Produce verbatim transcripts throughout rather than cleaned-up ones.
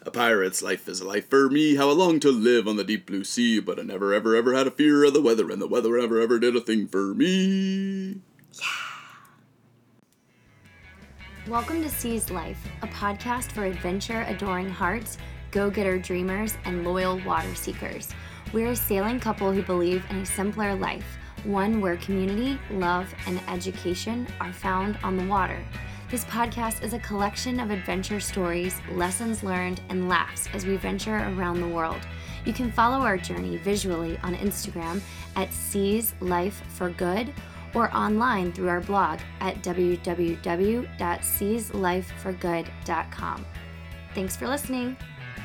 A pirate's life is a life for me, how I long to live on the deep blue sea, but I never ever ever had a fear of the weather, and the weather never ever did a thing for me. Welcome to Seas Life, a podcast for adventure-adoring hearts, go-getter dreamers, and loyal water seekers. We're a sailing couple who believe in a simpler life, one where community, love, and education are found on the water. This podcast is a collection of adventure stories, lessons learned, and laughs as we venture around the world. You can follow our journey visually on Instagram at Seas Life for Good, or online through our blog at w w w dot seas life for good dot com. Thanks for listening.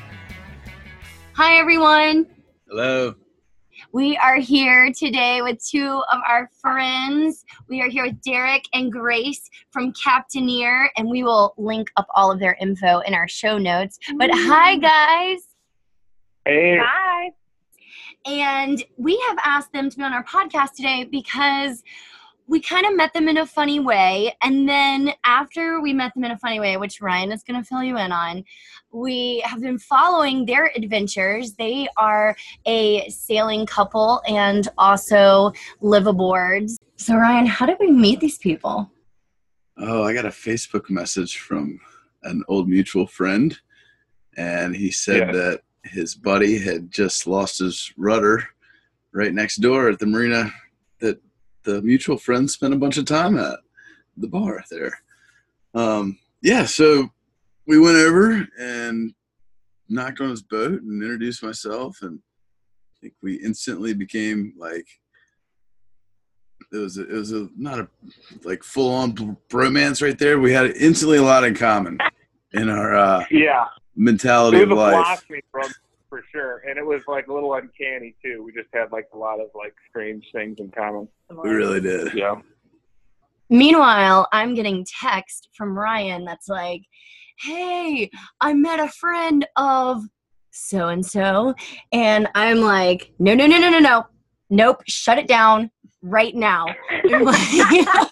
Hi, everyone. Hello. We are here today with two of our friends. We are here with Derek and Grace from Captaineer, and we will link up all of their info in our show notes. But hi, guys. Hey. Hi. And we have asked them to be on our podcast today because we kind of met them in a funny way, and then after we met them in a funny way, which Ryan is going to fill you in on, we have been following their adventures. They are a sailing couple and also live aboard. So Ryan, how did we meet these people? Oh, I got a Facebook message from an old mutual friend, and he said Yeah. that his buddy had just lost his rudder right next door at the marina that the mutual friend spent a bunch of time at the bar there. Um, yeah, so we went over and knocked on his boat and introduced myself, and I think we instantly became like, it was a, it was a not a like full on bromance right there. We had instantly a lot in common in our uh, Yeah. mentality It of was a life. philosophy from for sure. And it was like a little uncanny too. We just had like a lot of like strange things in common. We really did. Yeah. Meanwhile, I'm getting text from Ryan that's like, hey, I met a friend of so-and-so. And I'm like, no, no, no, no, no, no. Nope, shut it down right now. I'm like,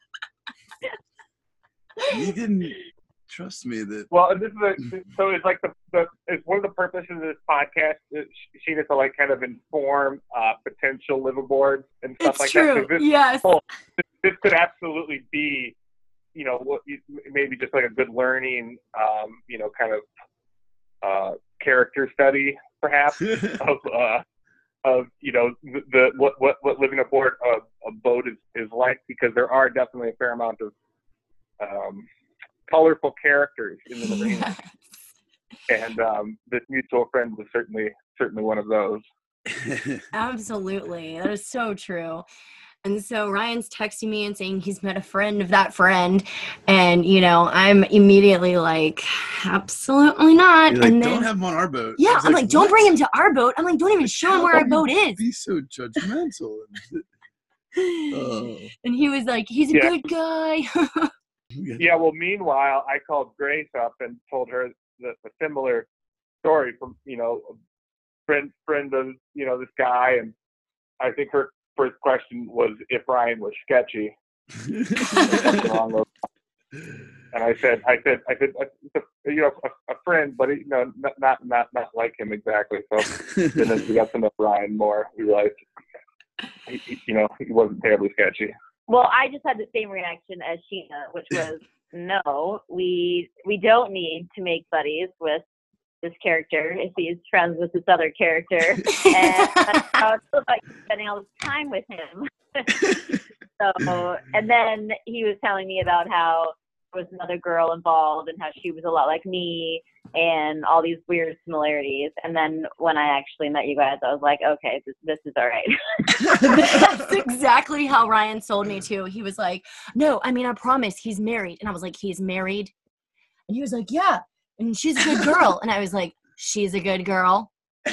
You didn't trust me that. Well, and this is a, so it's like the, the it's one of the purposes of this podcast is she to like kind of inform uh, potential liveaboards and stuff it's like true. that. 'Cause This, Yes. whole- this could absolutely be, you know, what you- maybe just like a good learning, um, you know, kind of uh, character study, perhaps of uh, of you know the, the what what what living aboard a, a boat is, is like, because there are definitely a fair amount of um, colorful characters in the marina. And um, this mutual friend was certainly certainly one of those. Absolutely. That is so true. And so Ryan's texting me and saying he's met a friend of that friend. And, you know, I'm immediately like, absolutely not. You're like, and then, don't have him on our boat. I yeah, was I'm like, don't "What? bring him to our boat. I'm like, don't even show him How where our can boat you is. Be so judgmental. Oh. And he was like, he's a Yeah. good guy. Yeah, well, meanwhile, I called Grace up and told her the, the similar story from, you know, a friend, friend of, you know, this guy. And I think her first question was if Ryan was sketchy. Something wrong with And I said, I said, I said, uh, you know, a, a friend, but, you know, not, not, not, not like him exactly. So then as we got to know Ryan more, we realized, he, he, you know, he wasn't terribly sketchy. Well, I just had the same reaction as Sheena, which was, no, we we don't need to make buddies with this character if he's friends with this other character. And that's how it feels like spending all this time with him. So, and then he was telling me about how there was another girl involved and how she was a lot like me and all these weird similarities. And then when I actually met you guys, I was like, okay, this, this is all right. That's exactly how Ryan sold me too. He was like, no, I mean, I promise he's married. And I was like, he's married? And he was like, yeah. And she's a good girl. And I was like, she's a good girl.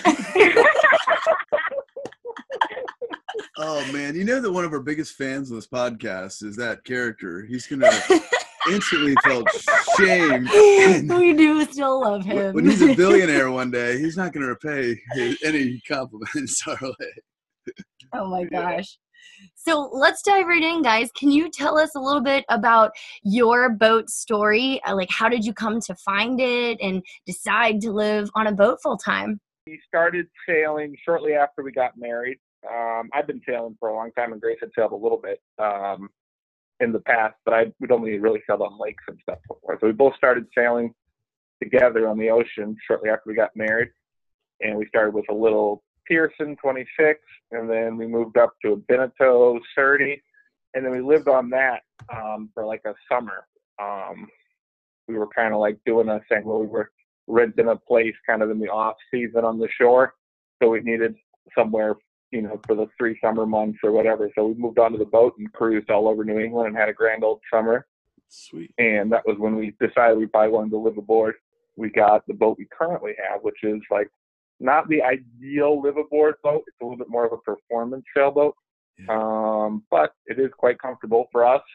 Oh man, you know that one of our biggest fans on this podcast is that character. He's gonna instantly felt shame. We do still love him. When he's a billionaire one day, he's not gonna repay his, any compliments our way. Oh my gosh. So let's dive right in, guys. Can you tell us a little bit about your boat story? Like, how did you come to find it and decide to live on a boat full time? We started sailing shortly after we got married. Um, I've been sailing for a long time, and Grace had sailed a little bit um, in the past, but I we'd only really sailed on lakes and stuff before. So we both started sailing together on the ocean shortly after we got married, and we started with a little Pearson twenty-six, and then we moved up to a Beneteau thirty, and then we lived on that um, for like a summer. Um, we were kind of like doing a thing where we were renting a place kind of in the off season on the shore, so we needed somewhere, you know, for the three summer months or whatever. So we moved onto the boat and cruised all over New England and had a grand old summer. Sweet. And that was when we decided we probably wanted to live aboard. We got the boat we currently have, which is like not the ideal live aboard boat. It's a little bit more of a performance sailboat, yeah. um, but it is quite comfortable for us,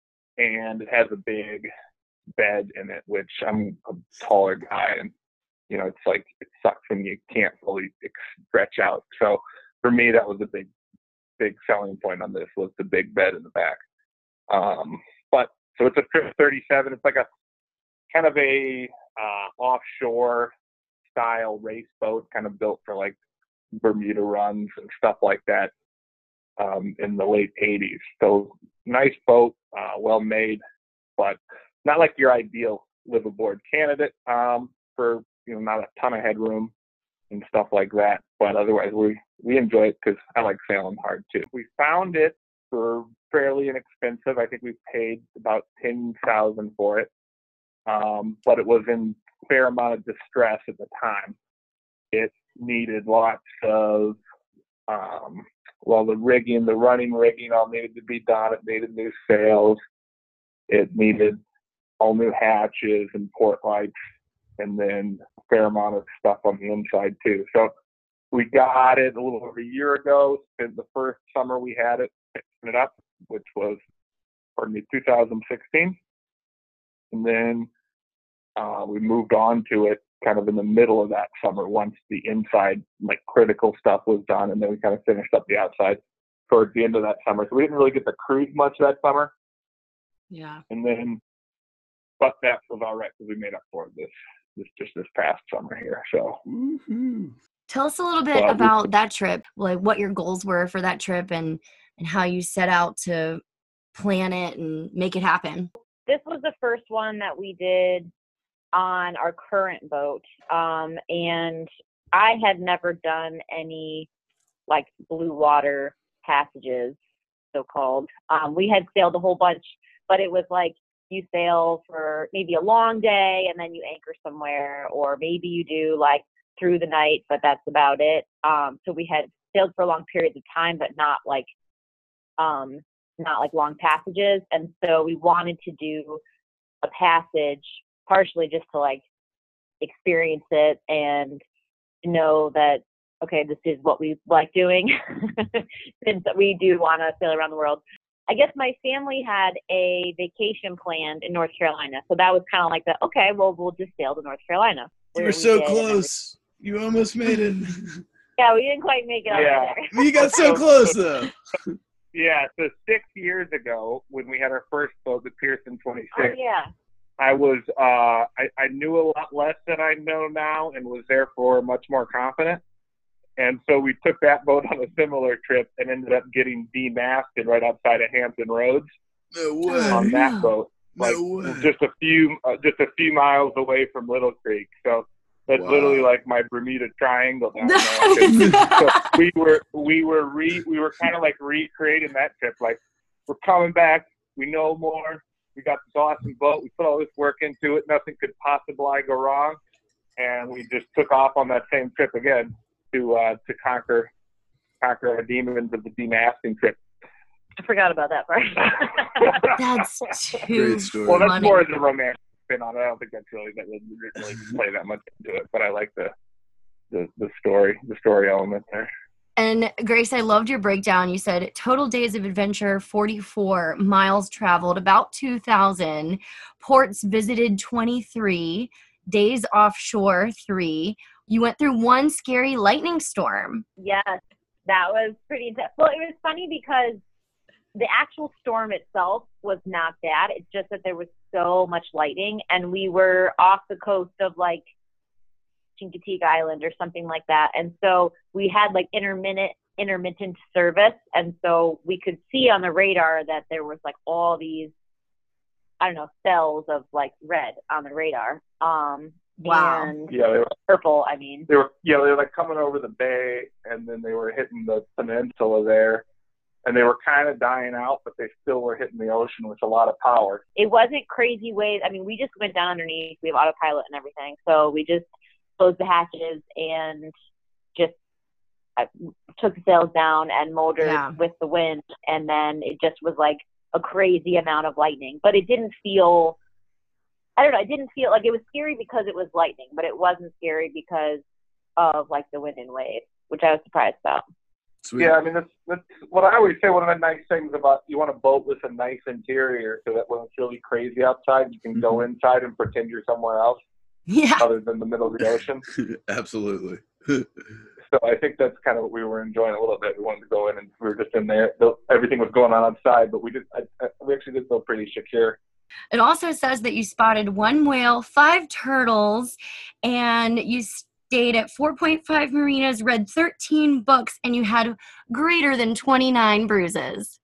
and it has a big bed in it, which I'm a taller guy, and you know, it's like it sucks when you can't fully stretch out. So for me, that was a big, big selling point on this, was the big bed in the back. Um, but so it's a Trip thirty-seven. It's like a kind of a uh, offshore style race boat, kind of built for like Bermuda runs and stuff like that um, in the late eighties. So nice boat, uh, well made, but not like your ideal live aboard candidate um, for, you know, not a ton of headroom and stuff like that. But otherwise, we we enjoy it because I like sailing hard too. We found it for fairly inexpensive. I think we paid about ten thousand dollars for it, um, but it was in a fair amount of distress at the time. It needed lots of, um, well, the rigging, the running rigging all needed to be done. It needed new sails. It needed all new hatches and port lights, and then a fair amount of stuff on the inside too. So we got it a little over a year ago. Spent the first summer we had it fixing it up, which was, pardon me, two thousand sixteen. And then uh, we moved on to it kind of in the middle of that summer once the inside, like, critical stuff was done, and then we kind of finished up the outside towards the end of that summer. So we didn't really get to cruise much that summer. Yeah. And then, but that was all right because we made up for it this, this just this past summer here. So. Mm-hmm. Tell us a little bit well, about that trip, like what your goals were for that trip, and, and how you set out to plan it and make it happen. This was the first one that we did on our current boat. Um, and I had never done any like blue water passages, so-called. Um, we had sailed a whole bunch, but it was like you sail for maybe a long day and then you anchor somewhere, or maybe you do like through the night, but that's about it. Um, so we had sailed for long periods of time, but not like, um, not like long passages. And so we wanted to do a passage partially just to like experience it and know that, okay, this is what we like doing since we do want to sail around the world. I guess my family had a vacation planned in North Carolina. So that was kind of like the, okay, well, we'll just sail to North Carolina. You were so close. You almost made it. Yeah, we didn't quite make it up yeah. there. You got so close, though. Yeah, so six years ago, when we had our first boat, the Pearson twenty-six, oh, yeah. I was, uh, I, I knew a lot less than I know now and was therefore much more confident. And so we took that boat on a similar trip and ended up getting demasted right outside of Hampton Roads. No way. On that boat. Like, no way. Just a few, uh, just a few miles away from Little Creek. So that's wow. literally like my Bermuda Triangle down there. So we were, we were re, we were kind of like recreating that trip. Like, we're coming back. We know more. We got this awesome boat. We put all this work into it. Nothing could possibly go wrong. And we just took off on that same trip again to uh, to conquer conquer our demons of the demasking trip. I forgot about that part. That's too great story. Well, that's funny. more the romantic spin on it. I don't think that's really that we didn't really play that much into it, but I like the the the story the story element there. And Grace, I loved your breakdown. You said total days of adventure, forty-four, miles traveled, about two thousand, ports visited, twenty-three, days offshore, three. You went through one scary lightning storm. Yes, that was pretty intense. Well, it was funny because the actual storm itself was not bad. It's just that there was so much lightning, and we were off the coast of like Chincoteague Island or something like that. And so we had like intermittent intermittent service. And so we could see on the radar that there was like all these, I don't know, cells of like red on the radar. Um, Wow. And Yeah, they were, purple, I mean. they were, yeah, they were like coming over the bay, and then they were hitting the peninsula there, and they were kind of dying out, but they still were hitting the ocean with a lot of power. It wasn't crazy waves. I mean, we just went down underneath. We have autopilot and everything. So we just closed the hatches and just I took the sails down and motored Yeah. with the wind. And then it just was like a crazy amount of lightning. But it didn't feel, I don't know, it didn't feel like it was scary because it was lightning, but it wasn't scary because of like the wind and waves, which I was surprised about. Sweet. Yeah, I mean, that's, that's what I always say. One of the nice things about you want a boat with a nice interior, so that when it's really crazy outside, you can mm-hmm. go inside and pretend you're somewhere else, yeah, other than the middle of the ocean. Absolutely. So I think that's kind of what we were enjoying a little bit. We wanted to go in, and we were just in there. Everything was going on outside, but we did. I, I, we actually did feel pretty secure. It also says that you spotted one whale, five turtles, and you stayed at four point five marinas, read thirteen books, and you had greater than twenty-nine bruises.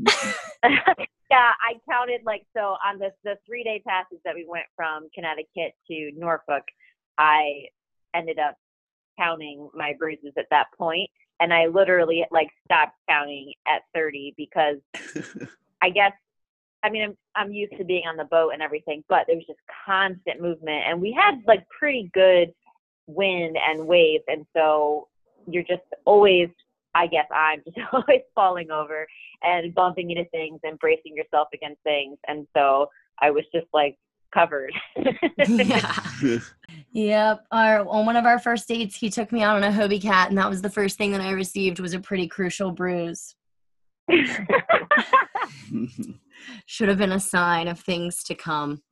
Yeah, I counted like, so on the, the three-day passage that we went from Connecticut to Norfolk, I ended up counting my bruises at that point, and I literally like stopped counting at thirty because I guess, I mean, I'm I'm used to being on the boat and everything, but there was just constant movement, and we had like pretty good wind and waves, and so you're just always, I guess I'm just always falling over and bumping into things and bracing yourself against things, and so I was just like covered. Yeah. Yep. Our, on one of our first dates, he took me out on a Hobie Cat, and that was the first thing that I received was a pretty crucial bruise. Should have been a sign of things to come.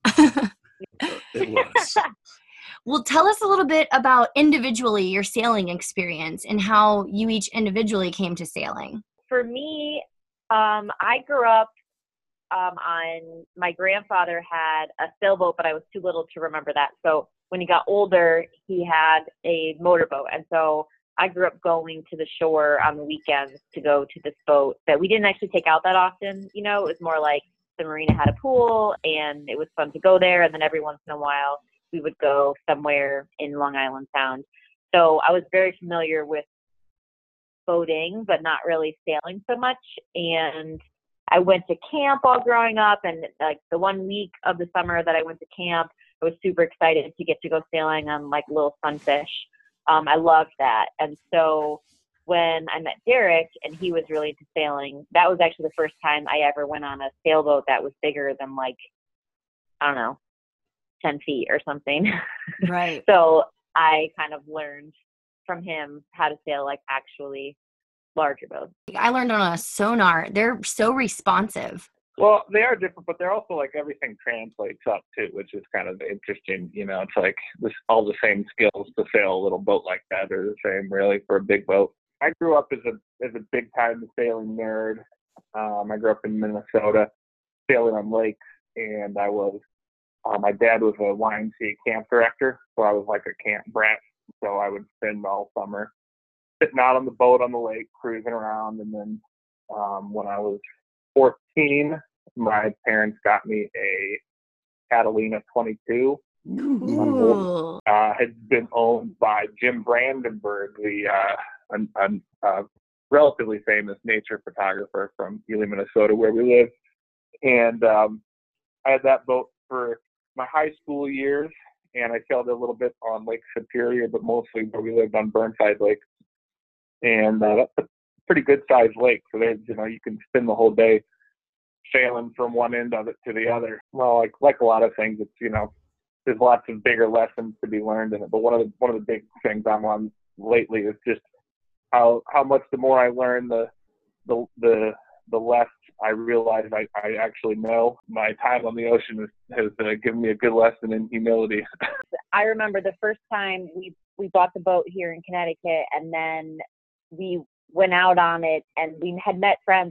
It was. Well, tell us a little bit about individually your sailing experience and how you each individually came to sailing. For me, um, I grew up um, on, my grandfather had a sailboat, but I was too little to remember that. So when he got older, he had a motorboat. And so I grew up going to the shore on the weekends to go to this boat that we didn't actually take out that often. You know, it was more like the marina had a pool and it was fun to go there. And then every once in a while we would go somewhere in Long Island Sound. So I was very familiar with boating, but not really sailing so much. And I went to camp all growing up. And like the one week of the summer that I went to camp, I was super excited to get to go sailing on like little sunfish. Um, I loved that. And so when I met Derek and he was really into sailing, that was actually the first time I ever went on a sailboat that was bigger than like, I don't know, ten feet or something. Right. So I kind of learned from him how to sail like actually larger boats. I learned on a sonar. They're so responsive. Well, they are different, but they're also like everything translates up too, which is kind of interesting. You know, it's like this, all the same skills to sail a little boat like that are the same really for a big boat. I grew up as a as a big time sailing nerd. Um, I grew up in Minnesota, sailing on lakes, and I was uh, my dad was a Y M C A camp director, so I was like a camp brat. So I would spend all summer sitting out on the boat on the lake, cruising around, and then um, when I was fourteen, my parents got me a Catalina twenty-two. Ooh. Uh, had been owned by Jim Brandenburg, the uh, a, a, a relatively famous nature photographer from Ely, Minnesota, where we live. And um, I had that boat for my high school years, and I sailed a little bit on Lake Superior, but mostly where we lived on Burnside Lake. And uh, that's a pretty good sized lake, so there's, you know, you can spend the whole day sailing from one end of it to the other. Well, like like a lot of things, it's, you know, there's lots of bigger lessons to be learned in it. But one of the one of the big things I'm on lately is just how how much the more I learn, the the the the less I realize I, I actually know. My time on the ocean has, has uh, given me a good lesson in humility. I remember the first time we we bought the boat here in Connecticut, and then we went out on it, and we had met friends like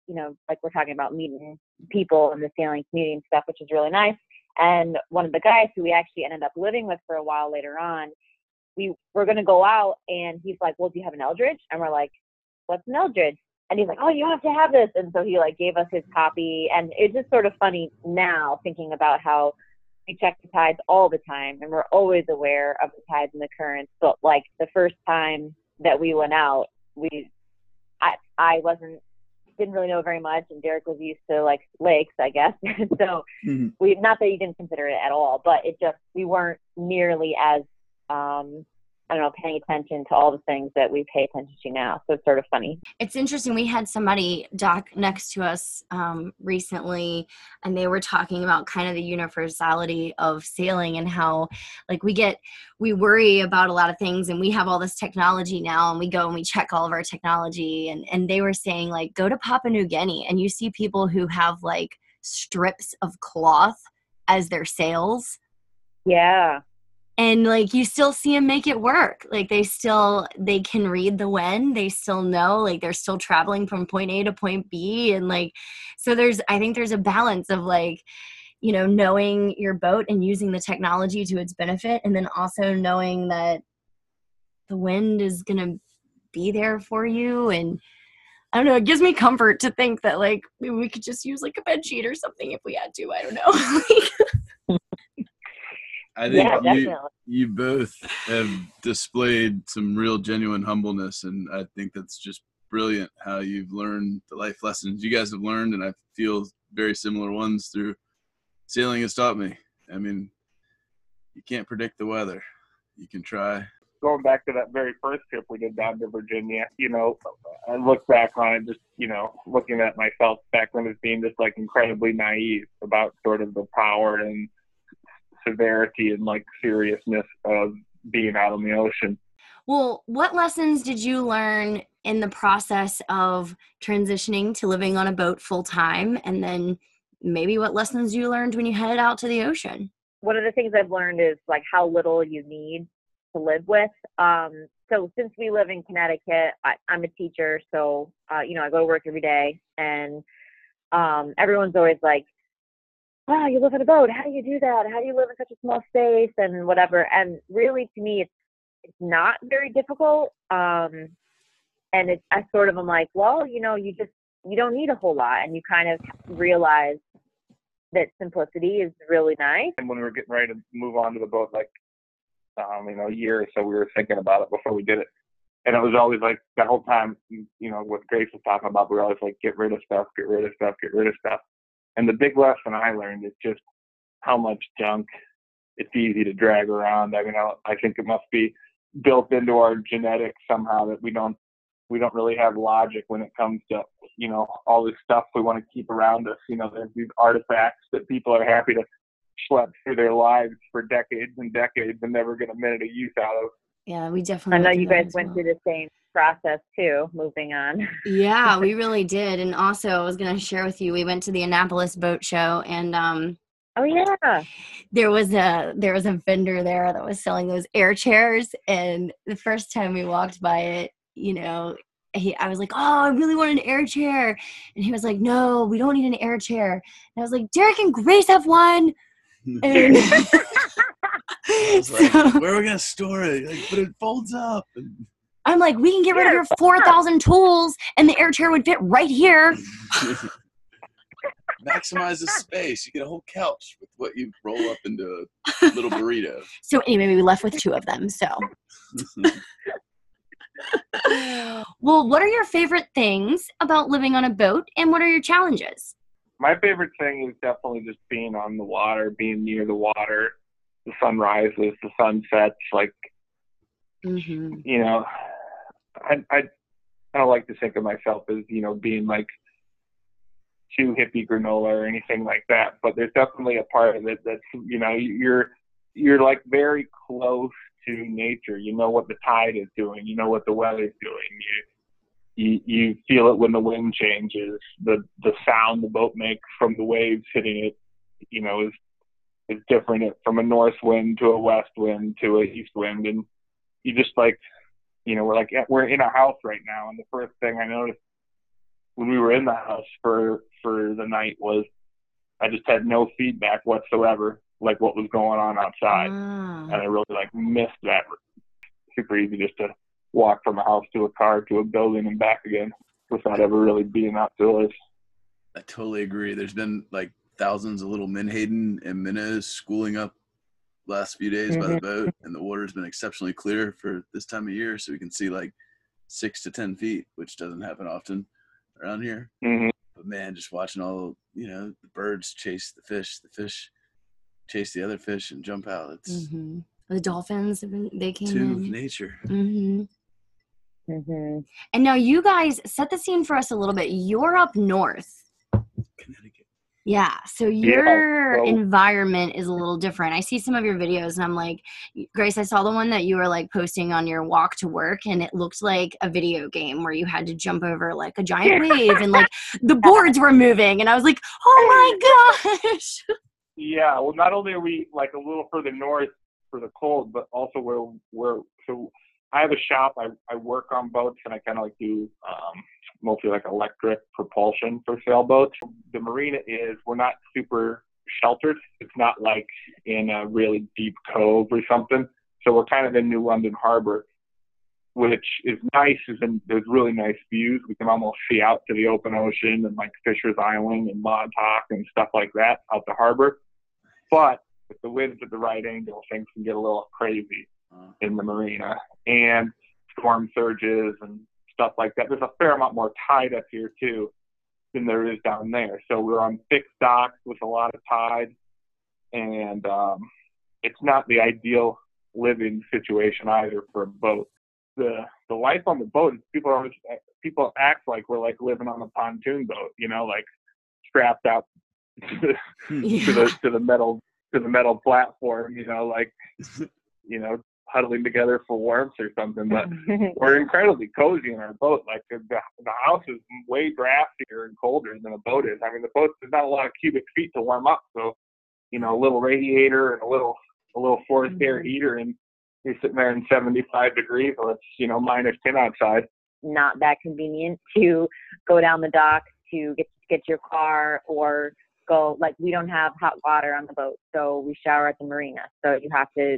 you know, like we're talking about meeting people in the sailing community and stuff, which is really nice. And one of the guys who we actually ended up living with for a while later on, we were going to go out, and he's like, well, do you have an Eldridge? And we're like, what's an Eldridge? And he's like, oh, you have to have this. And so he like gave us his copy. And it's just sort of funny now thinking about how we check the tides all the time, and we're always aware of the tides and the currents. But like the first time that we went out, we, I, I wasn't, didn't really know very much, and Derek was used to like lakes, I guess. so mm-hmm. we, not that he didn't consider it at all, but it just, we weren't nearly as, um, I don't know, paying attention to all the things that we pay attention to now. So it's sort of funny. It's interesting. We had somebody doc next to us um, recently, and they were talking about kind of the universality of sailing and how like we get, we worry about a lot of things, and we have all this technology now, and we go and we check all of our technology. And, and they were saying like, go to Papua New Guinea and you see people who have like strips of cloth as their sails. Yeah. And like, you still see them make it work. Like they still, they can read the wind. They still know, like they're still traveling from point A to point B. And like, so there's, I think there's a balance of like, you know, knowing your boat and using the technology to its benefit. And then also knowing that the wind is going to be there for you. And I don't know, it gives me comfort to think that like, maybe we could just use like a bed sheet or something if we had to. I don't know. I think yeah, you, you both have displayed some real genuine humbleness, and I think that's just brilliant how you've learned the life lessons you guys have learned, and I feel very similar ones through sailing has taught me. I mean, you can't predict the weather. You can try. Going back to that very first trip we did down to Virginia, you know, I look back on it just, you know, looking at myself back then as being just like incredibly naive about sort of the power and severity and like seriousness of being out on the ocean. Well, what lessons did you learn in the process of transitioning to living on a boat full time? And then maybe what lessons you learned when you headed out to the ocean? One of the things I've learned is like how little you need to live with. Um, so since we live in Connecticut, I, I'm a teacher. So, uh, you know, I go to work every day, and um, everyone's always like, wow, you live in a boat. How do you do that? How do you live in such a small space and whatever? And really, to me, it's it's not very difficult. Um, and it's I sort of am like, well, you know, you just you don't need a whole lot, and you kind of realize that simplicity is really nice. And when we were getting ready to move on to the boat, like um, you know, a year or so, we were thinking about it before we did it. And it was always like that whole time, you know, what Grace was talking about, we were always like, get rid of stuff, get rid of stuff, get rid of stuff. And the big lesson I learned is just how much junk it's easy to drag around. I mean, I, I think it must be built into our genetics somehow that we don't we don't really have logic when it comes to, you know, all this stuff we want to keep around us. You know, there's these artifacts that people are happy to schlep through their lives for decades and decades and never get a minute of use out of. Yeah, we definitely. I know you guys went well. through the same process too, moving on. Yeah, we really did. And also, I was going to share with you, we went to the Annapolis Boat Show, and um, oh yeah, there was a there was a vendor there that was selling those air chairs. And the first time we walked by it, you know, he, I was like, oh, I really want an air chair, and he was like, no, we don't need an air chair. And I was like, Derek and Grace have one. And I was like, so, where are we gonna store it? Like, but it folds up. And I'm like, we can get rid of your four thousand tools, and the air chair would fit right here. Maximize the space. You get a whole couch with what you roll up into a little burrito. So anyway, we left with two of them. So, well, what are your favorite things about living on a boat, and what are your challenges? My favorite thing is definitely just being on the water, being near the water. The sun rises, the sun sets, like, mm-hmm. you know, I, I I don't like to think of myself as, you know, being like too hippie granola or anything like that, but there's definitely a part of it that's, you know, you're, you're like very close to nature. You know what the tide is doing. You know what the weather's doing. You, you, you feel it when the wind changes. The, the sound the boat makes from the waves hitting it, you know, is, is different from a north wind to a west wind to a east wind. And you just like, you know, we're like, we're in a house right now. And the first thing I noticed when we were in the house for, for the night was I just had no feedback whatsoever, like what was going on outside. Ah. And I really like missed that. Super easy just to walk from a house to a car to a building and back again without ever really being outdoors. I totally agree. There's been like thousands of little menhaden and minnows schooling up last few days mm-hmm. by the boat, and the water's been exceptionally clear for this time of year, so we can see like six to ten feet, which doesn't happen often around here. Mm-hmm. But man, just watching all, you know, the birds chase the fish, the fish chase the other fish and jump out. It's mm-hmm. The dolphins, they came two in. of nature. Mm-hmm. Mm-hmm. And now you guys set the scene for us a little bit. You're up north. Connecticut. Yeah, so your yeah, well, environment is a little different. I see some of your videos, and I'm like, Grace, I saw the one that you were like posting on your walk to work, and it looked like a video game where you had to jump over like a giant wave, and like the boards were moving, and I was like, oh my gosh. Yeah, well, not only are we like a little further north for the cold, but also where we're so I have a shop. I I work on boats, and I kind of like do. Um, mostly like electric propulsion for sailboats. The marina is, we're not super sheltered. It's not like in a really deep cove or something. So we're kind of in New London Harbor, which is nice. Is in, there's really nice views. We can almost see out to the open ocean and like Fisher's Island and Montauk and stuff like that out the harbor. But if the wind's at the right angle, things can get a little crazy in the marina. And storm surges and stuff like that. There's a fair amount more tide up here too than there is down there. So we're on fixed docks with a lot of tide, and um, it's not the ideal living situation either for a boat. The the life on the boat is people are people act like we're like living on a pontoon boat, you know, like strapped out to the, yeah. to the to the metal to the metal platform, you know, like you know. huddling together for warmth or something, but we're incredibly cozy in our boat. Like the, the house is way draftier and colder than a boat is. I mean, the boat, there's not a lot of cubic feet to warm up. So, you know, a little radiator and a little, a little forced air heater, and you're sitting there in seventy-five degrees, or it's, you know, minus ten outside. Not that convenient to go down the dock to get, get your car or go, like, we don't have hot water on the boat. So we shower at the marina. So you have to,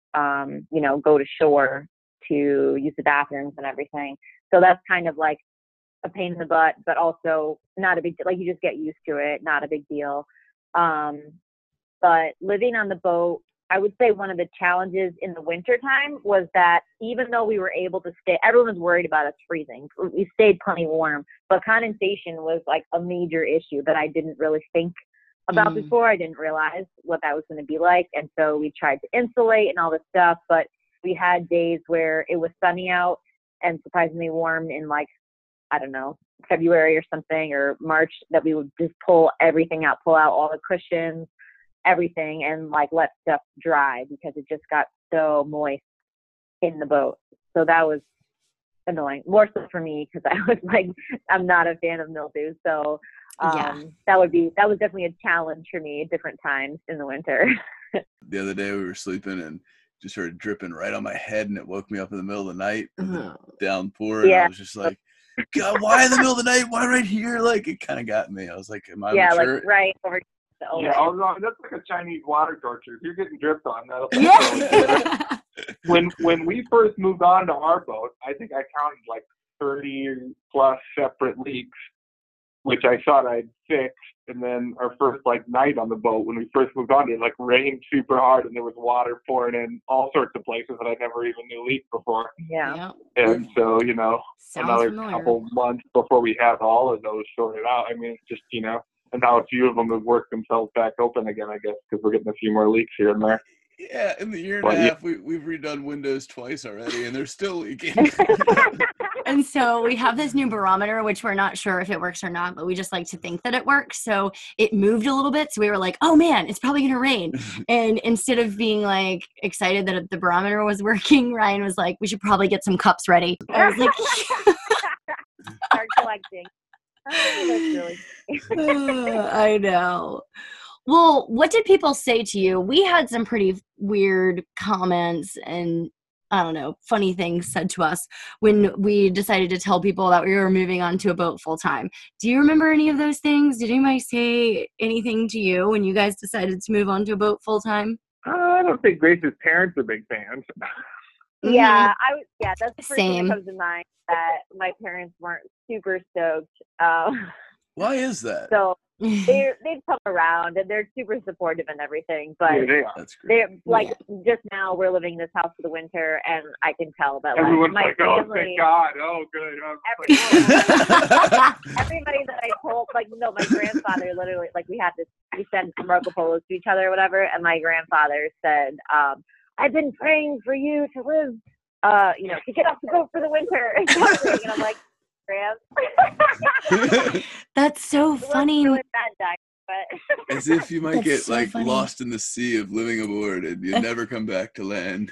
Um, you know, go to shore to use the bathrooms and everything. So that's kind of like a pain in the butt, but also not a big, like you just get used to it, not a big deal. Um, but living on the boat, I would say one of the challenges in the wintertime was that even though we were able to stay, everyone was worried about us freezing. We stayed plenty warm, but condensation was like a major issue that I didn't really think about mm. before. I didn't realize what that was going to be like. And so we tried to insulate and all this stuff, but we had days where it was sunny out and surprisingly warm in like, I don't know, February or something, or March, that we would just pull everything out, pull out all the cushions, everything, and like let stuff dry because it just got so moist in the boat. So that was annoying, more so for me because I was like, I'm not a fan of mildew. So Um, yeah. that would be, that was definitely a challenge for me at different times in the winter. The other day we were sleeping and just started dripping right on my head, and it woke me up in the middle of the night with the downpour. And yeah. I was just like, God, why in the middle of the night? Why right here? Like, it kind of got me. I was like, am I yeah, mature? like right over the Yeah, oh, no, that's like a Chinese water torture. If you're getting dripped on, that'll Yeah. when when we first moved on to our boat, I think I counted like thirty plus separate leaks, which I thought I'd fixed. And then our first like night on the boat, when we first moved on, it like rained super hard and there was water pouring in all sorts of places that I never even knew leaked before. Yeah. yeah. And so, you know, Sounds another familiar. couple months before we had all of those sorted out. I mean, it's just, you know, and now a few of them have worked themselves back open again, I guess, because we're getting a few more leaks here and there. Yeah, in the year and But, a yeah. half, we, we've redone windows twice already, and they're still leaking. And so we have this new barometer, which we're not sure if it works or not, but we just like to think that it works. So it moved a little bit. So we were like, oh man, it's probably going to rain. And instead of being like excited that the barometer was working, Ryan was like, we should probably get some cups ready. I was like, Start collecting. Oh, that's really uh, I know. Well, what did people say to you? We had some pretty weird comments and I don't know, funny things said to us when we decided to tell people that we were moving on to a boat full time. Do you remember any of those things? Did anybody say anything to you when you guys decided to move on to a boat full time? Uh, I don't think Grace's parents are big fans. Yeah, I was. Yeah, that's the first Same. thing that comes to mind. That my parents weren't super stoked. Um, Why is that? so they they've come around and they're super supportive and everything. But Yeah, they are. That's great. they're like just now we're living in this house for the winter, and I can tell that like Everyone's my like, oh, family. thank God. Oh, good. I'm Every- like, Everybody that I told, like, no, my grandfather literally, like, we had this, we sent Marco Polos to each other or whatever, and my grandfather said, um, I've been praying for you to live, uh, you know, to get off the boat for the winter and something. And I'm like, Grand. That's so funny. Really bad time, but As if you might That's get so like funny. lost in the sea of living aboard and you'd never come back to land.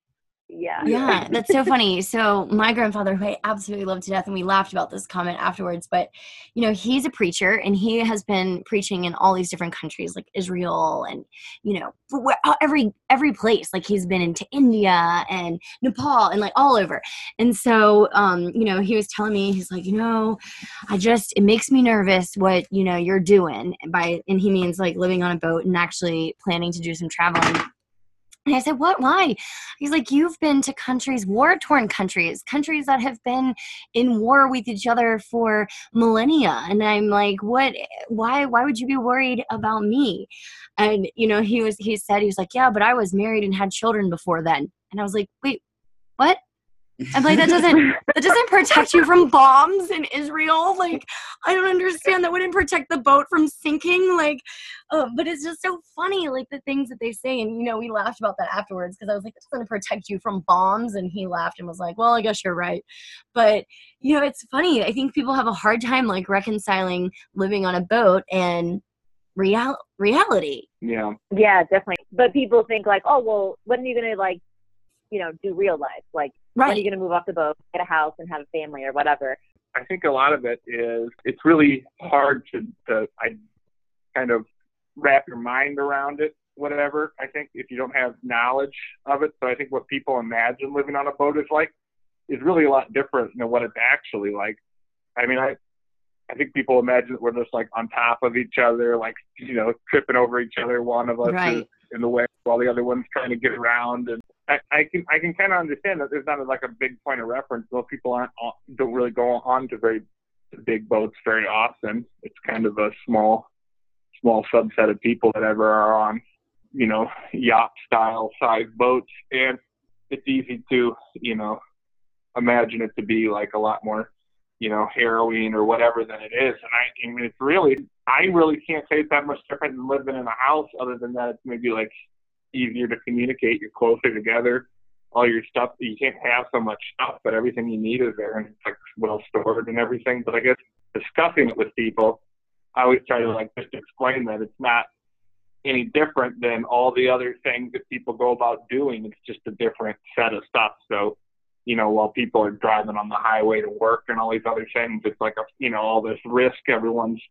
yeah. Yeah, that's so funny. So my grandfather, who I absolutely love to death, and we laughed about this comment afterwards, but, you know, he's a preacher and he has been preaching in all these different countries like Israel and, you know, where, every every place. Like he's been into India and Nepal and like all over. And so, um, you know, he was telling me, he's like, you know, I just, it makes me nervous what, you know, you're doing by, and he means like living on a boat and actually planning to do some traveling. And I said, what, why? He's like, you've been to countries, war-torn countries, countries that have been in war with each other for millennia. And I'm like, what, why, why would you be worried about me? And, you know, he was, he said, he was like, yeah, but I was married and had children before then. And I was like, wait, what? I'm like, that doesn't, that doesn't protect you from bombs in Israel. Like, I don't understand. That wouldn't protect the boat from sinking. Like, uh, but it's just so funny, like the things that they say. And, you know, we laughed about that afterwards because I was like, it doesn't protect you from bombs. And he laughed and was like, well, I guess you're right. But, you know, it's funny. I think people have a hard time like reconciling living on a boat and real reality. yeah. Yeah, definitely. But people think like, oh, well, when are you going to like, you know, do real life? Like, Right. when are you going to move off the boat, get a house and have a family or whatever? I think a lot of it is it's really hard to, to I kind of wrap your mind around it, whatever. I think if you don't have knowledge of it. So I think what people imagine living on a boat is like is really a lot different than what it's actually like. I mean, I I think people imagine that we're just like on top of each other, like, you know, tripping over each other. One of us Right. is in the way while the other one's trying to get around. And I, I can I can kind of understand that there's not like a big point of reference. Most people aren't don't really go on to very big boats very often. It's kind of a small small subset of people that ever are on, you know, yacht style sized boats, and it's easy to, you know, imagine it to be like a lot more, you know, harrowing or whatever than it is. And I, I mean, it's really, I really can't say it's that much different than living in a house, other than that it's maybe like easier to communicate. You're closer together. All your stuff, you can't have so much stuff, but everything you need is there and it's like well stored and everything. But I guess discussing it with people, I always try to like just explain that it's not any different than all the other things that people go about doing. It's just a different set of stuff. So, you know, while people are driving on the highway to work and all these other things, it's like, a, you know, all this risk everyone's,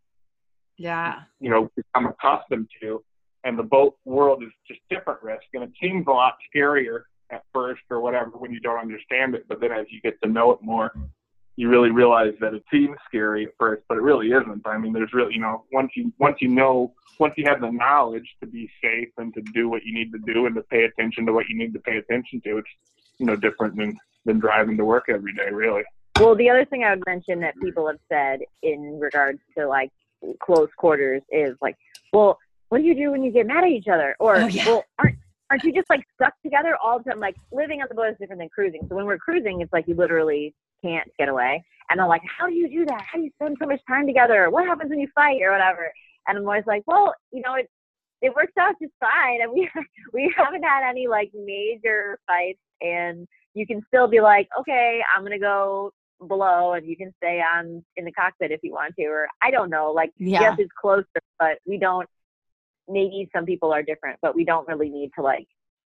Yeah. you know, become accustomed to. And the boat world is just different risk. And it seems a lot scarier at first or whatever when you don't understand it. But then as you get to know it more, you really realize that it seems scary at first, but it really isn't. I mean, there's really, you know, once you, once you know, once you have the knowledge to be safe and to do what you need to do and to pay attention to what you need to pay attention to, it's, you know, different than, than driving to work every day, really. Well, the other thing I would mention that people have said in regards to like close quarters is like, well, what do you do when you get mad at each other? Or, Oh, yeah. well, aren't, aren't you just like stuck together all the time? Like living on the boat is different than cruising. So when we're cruising, it's like you literally can't get away. And I'm like, how do you do that? How do you spend so much time together? What happens when you fight or whatever? And I'm always like, well, you know, it it works out just fine. And we we haven't had any like major fights. And you can still be like, okay, I'm gonna go below, and you can stay on in the cockpit if you want to. Or I don't know. Like Yeah. yes, it's closer, but we don't. Maybe some people are different, but we don't really need to like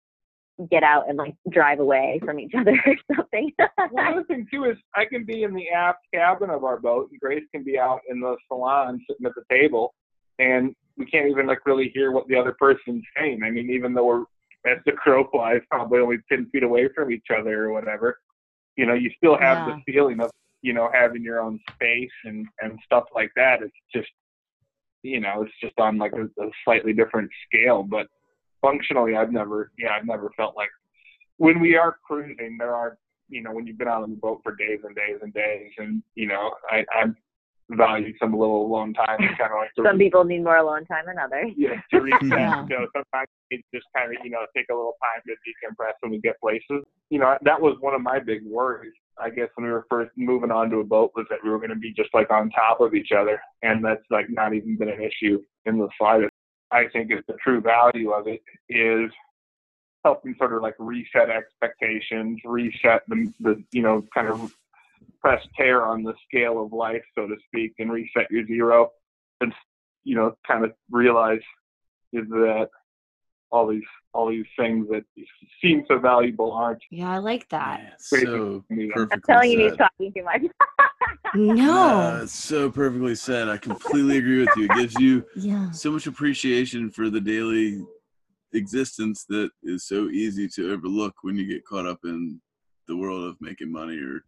get out and like drive away from each other or something. Well, another thing too is I can be in the aft cabin of our boat, and Grace can be out in the salon sitting at the table, and we can't even like really hear what the other person's saying. I mean, even though we're as the crow flies, probably only ten feet away from each other or whatever, you know, you still have Yeah. the feeling of, you know, having your own space and, and stuff like that. It's just, you know, it's just on like a, a slightly different scale, but functionally, I've never, yeah, I've never felt like when we are cruising, there are, you know, when you've been out on the boat for days and days and days, and, you know, I, I value some a little alone time. Kind of like some people need more alone time than others. Yeah, to reset. Yeah. You know, sometimes it just kind of, you know, take a little time to decompress when we get places. You know, that was one of my big worries, I guess, when we were first moving onto a boat, was that we were going to be just like on top of each other. And that's like not even been an issue in the slightest. I think it's the true value of it is helping sort of like reset expectations, reset the, the you know, kind of press tear on the scale of life, so to speak, and reset your zero, and, you know, kind of realize is that all these all these things that seem so valuable aren't. Yeah, I like that. Yeah, so I'm perfectly I'm telling you, said. he's talking too much. No. No, it's so perfectly said. I completely agree with you. It gives you Yeah. so much appreciation for the daily existence that is so easy to overlook when you get caught up in the world of making money or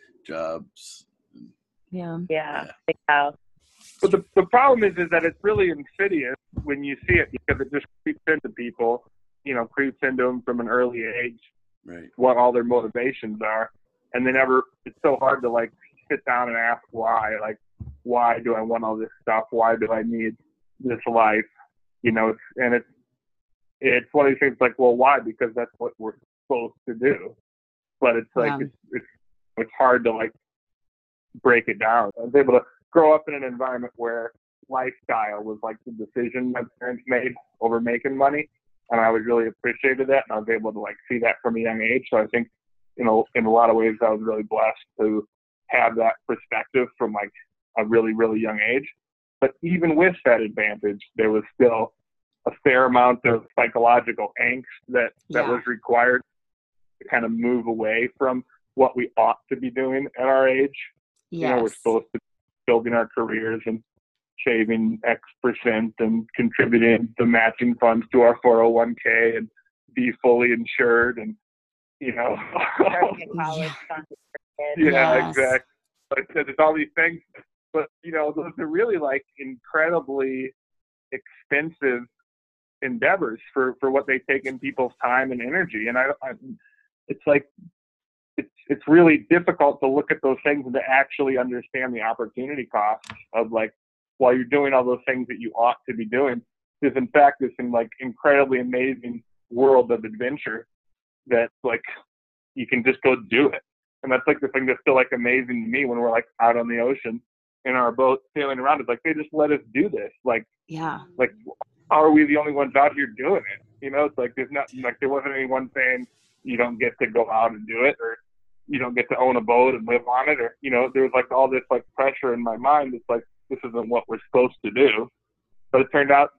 jobs. Yeah. Yeah. yeah. But the, the problem is, is that it's really insidious when you see it, because it just creeps into people, you know, creeps into them from an early age, Right. what all their motivations are. And they never, it's so hard to like sit down and ask why, like, why do I want all this stuff? Why do I need this life? You know, it's, and it's, it's one of these things like, well, why? Because that's what we're supposed to do. But it's like, Yeah. it's, it's, it's hard to like break it down. I was able to grow up in an environment where lifestyle was like the decision my parents made over making money. And I always really appreciated that. And I was able to like see that from a young age. So I think, you know, in a lot of ways, I was really blessed to have that perspective from like a really, really young age. But even with that advantage, there was still a fair amount of psychological angst that, that Yeah. was required to kind of move away from what we ought to be doing at our age. Yes. You know, we're supposed to be building our careers and saving X percent and contributing the matching funds to our four oh one k and be fully insured and, you know. Starting a college fund for kids. Yeah, Yes. exactly. But it's all these things. But, you know, those are really like incredibly expensive endeavors for, for what they take in people's time and energy. And I, I it's like, it's, it's really difficult to look at those things and to actually understand the opportunity costs of like, while you're doing all those things that you ought to be doing, is in fact this like incredibly amazing world of adventure that like you can just go do it. And that's like the thing that's still like amazing to me when we're like out on the ocean in our boat sailing around. It's like they just let us do this. Like, Yeah. like how are we the only ones out here doing it? You know, it's like there's not like there wasn't anyone saying you don't get to go out and do it, or you don't get to own a boat and live on it, or you know, there was like all this like pressure in my mind. It's like this isn't what we're supposed to do, but it turned out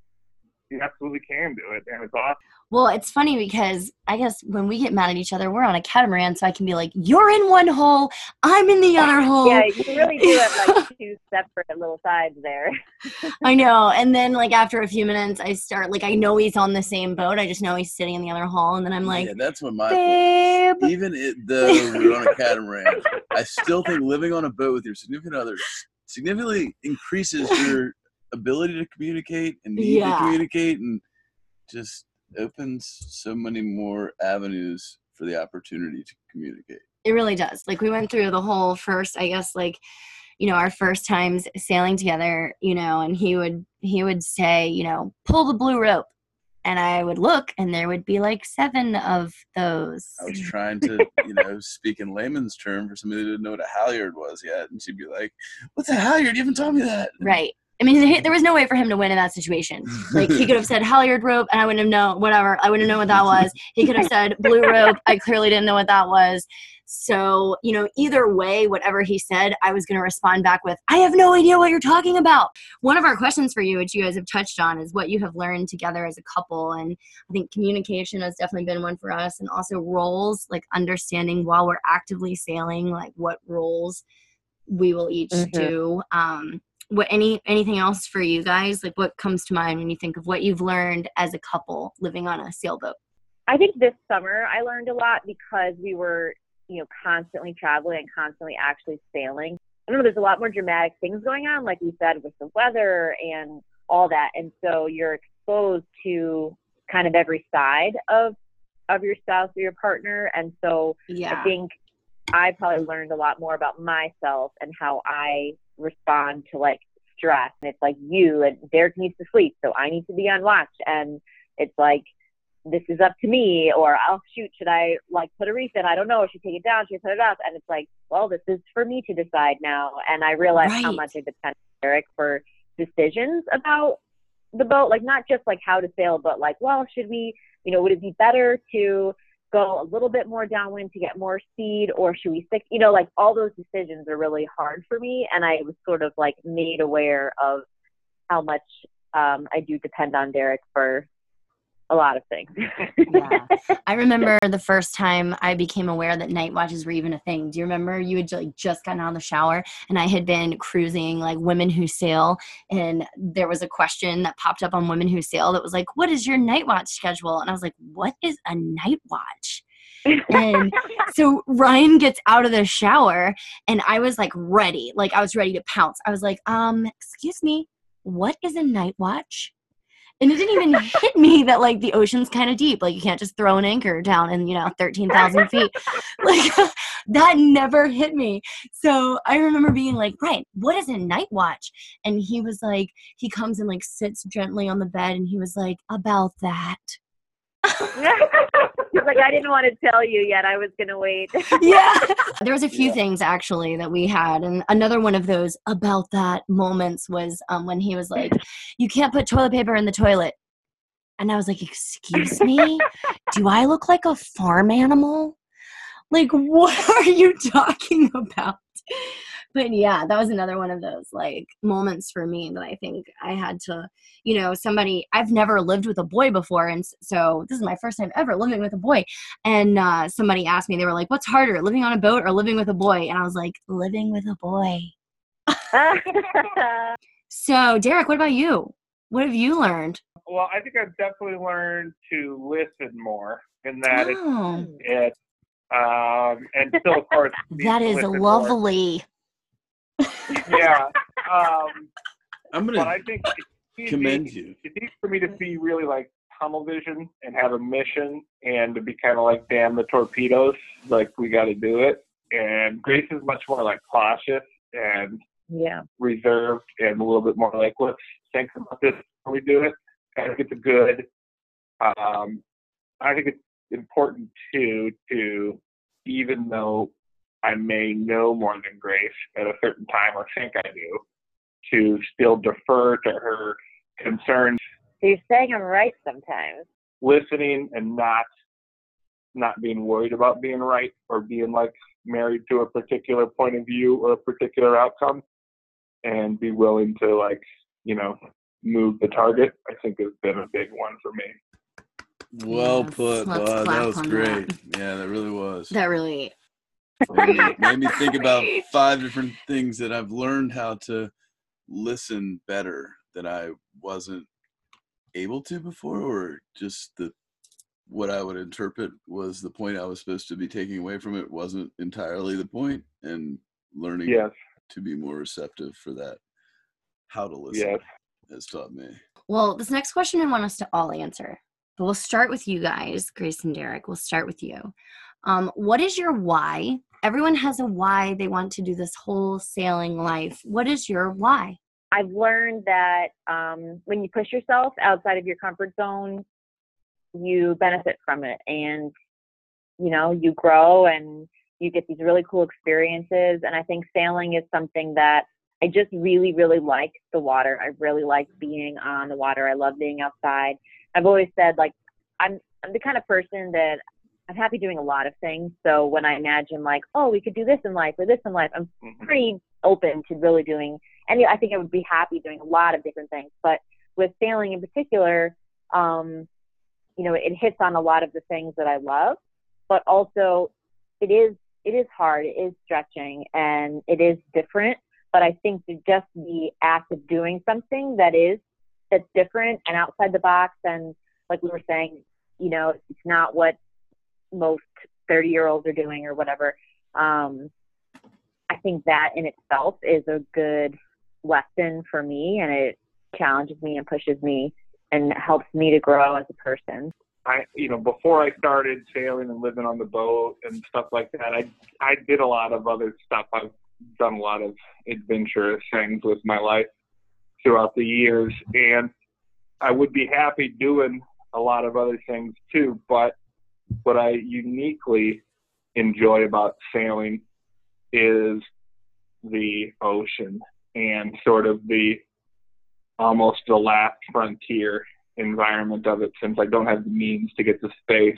you absolutely can do it, and it's awesome. Well, it's funny because I guess when we get mad at each other, we're on a catamaran, so I can be like, you're in one hole, I'm in the other hole. Yeah, you really do have like two separate little sides there. I know. And then like after a few minutes, I start like, I know he's on the same boat. I just know he's sitting in the other hole. And then I'm like, yeah, that's what my babe. even it, though we're on a catamaran, I still think living on a boat with your significant other significantly increases your ability to communicate and need Yeah. to communicate, and just opens so many more avenues for the opportunity to communicate. It really does. Like we went through the whole first, I guess, like, you know, our first times sailing together, you know, and he would, he would say, you know, pull the blue rope. And I would look and there would be like seven of those. I was trying to, you know, speak in layman's term for somebody that didn't know what a halyard was yet. And she'd be like, what's a halyard? You haven't taught me that. Right. I mean, there was no way for him to win in that situation. Like, he could have said halyard rope, and I wouldn't have known, whatever. I wouldn't have known what that was. He could have said blue rope. I clearly didn't know what that was. So, you know, either way, whatever he said, I was going to respond back with, I have no idea what you're talking about. One of our questions for you, which you guys have touched on, is what you have learned together as a couple. And I think communication has definitely been one for us. And also roles, like understanding while we're actively sailing, like what roles we will each Mhm. do. Um, What any anything else for you guys? Like what comes to mind when you think of what you've learned as a couple living on a sailboat? I think this summer I learned a lot because we were, you know, constantly traveling and constantly actually sailing. I don't know, there's a lot more dramatic things going on, like we said, with the weather and all that. And so you're exposed to kind of every side of of your spouse or your partner. And so yeah. I think I probably learned a lot more about myself and how I respond to like stress. And it's like you and Derek needs to sleep, so I need to be on watch. And it's like, this is up to me, or oh shoot, should I like put a reef in? I don't know. Should I take it down? Should I put it up? And it's like, well, this is for me to decide now. And I realize right. how much I depend on Derek for decisions about the boat, like not just like how to sail, but like, well, should we, you know, would it be better to go a little bit more downwind to get more speed, or should we stick, you know, like all those decisions are really hard for me. And I was sort of like made aware of how much um, I do depend on Derek for a lot of things. Yeah. I remember the first time I became aware that night watches were even a thing. Do you remember you had like just gotten out of the shower and I had been cruising like Women Who Sail, and there was a question that popped up on Women Who Sail that was like, what is your night watch schedule? And I was like, what is a night watch? And so Ryan gets out of the shower and I was like ready. Like I was ready to pounce. I was like, um, excuse me, what is a night watch? And it didn't even hit me that, like, the ocean's kind of deep. Like, you can't just throw an anchor down in, you know, thirteen thousand feet. Like, that never hit me. So I remember being like, right, what is a night watch? And he was like, he comes and, like, sits gently on the bed, and he was like, about that. He's like, I didn't want to tell you yet. I was going to wait. Yeah. There was a few yeah. things, actually, that we had. And another one of those about that moments was um, when he was like, you can't put toilet paper in the toilet. And I was like, excuse me? Do I look like a farm animal? Like, what are you talking about? But yeah, that was another one of those like moments for me that I think I had to, you know, somebody, I've never lived with a boy before. And so this is my first time ever living with a boy. And uh, somebody asked me, they were like, what's harder, living on a boat or living with a boy? And I was like, living with a boy. So Derek, what about you? What have you learned? Well, I think I've definitely learned to listen more, and that oh. it's, it, um, and still, of course, that is lovely. More. Yeah, um, I'm but gonna I think it's commend easy, you. It's easy for me to be really like tunnel vision and have a mission, and to be kind of like, damn the torpedoes, like we got to do it. And Grace is much more like cautious and yeah, reserved, and a little bit more like, let's think about this before we do it. I think it's a good. Um, I think it's important too to, even though I may know more than Grace at a certain time, or think I do, to still defer to her concerns. So you're saying I'm right sometimes. Listening and not not being worried about being right, or being like married to a particular point of view or a particular outcome, and be willing to like, you know, move the target, I think has been a big one for me. Well yes, put, bud. That was great. That. Yeah, that really was. That really It made me think about five different things that I've learned how to listen better that I wasn't able to before, or just the what I would interpret was the point I was supposed to be taking away from it wasn't entirely the point, and learning yes. to be more receptive for that. How to listen yes. has taught me. Well, this next question I want us to all answer, but we'll start with you guys, Grace and Derek. We'll start with you. Um, what is your why? Everyone has a why they want to do this whole sailing life. What is your why? I've learned that um, when you push yourself outside of your comfort zone, you benefit from it. And, you know, you grow and you get these really cool experiences. And I think sailing is something that I just really, really like the water. I really like being on the water. I love being outside. I've always said, like, I'm, I'm the kind of person that I'm happy doing a lot of things. So when I imagine like, oh, we could do this in life or this in life, I'm pretty open to really doing, and I think I would be happy doing a lot of different things. But with sailing in particular, um, you know, it hits on a lot of the things that I love, but also it is, it is hard. It is stretching and it is different. But I think that just the act of doing something that is, that's different and outside the box, and like we were saying, you know, it's not what most thirty year olds are doing or whatever. Um, I think that in itself is a good lesson for me, and it challenges me and pushes me and helps me to grow as a person. I, you know, before I started sailing and living on the boat and stuff like that, I, I did a lot of other stuff. I've done a lot of adventurous things with my life throughout the years, and I would be happy doing a lot of other things too. But what I uniquely enjoy about sailing is the ocean and sort of the almost the last frontier environment of it. Since I don't have the means to get to space,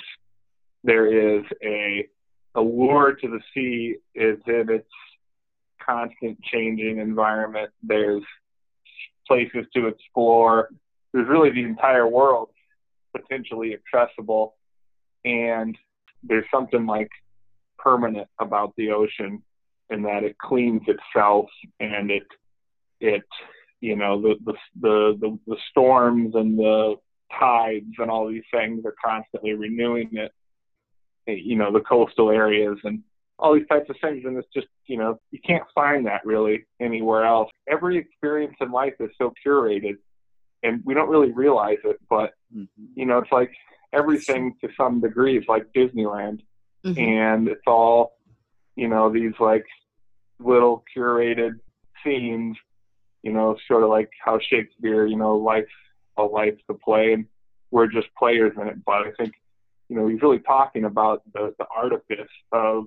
there is a allure to the sea is in its constant changing environment. There's places to explore. There's really the entire world potentially accessible, and there's something like permanent about the ocean in that it cleans itself, and it it you know the the the the, the storms and the tides and all these things are constantly renewing it. You know, the coastal areas and all these types of things, and it's just, you know, you can't find that really anywhere else. Every experience in life is so curated, and we don't really realize it, but mm-hmm. you know, it's like everything to some degree is like Disneyland. Mm-hmm. And it's all, you know, these like little curated scenes, you know, sort of like how Shakespeare, you know, life, a life to play, and we're just players in it. But I think, you know, he's really talking about the, the artifice of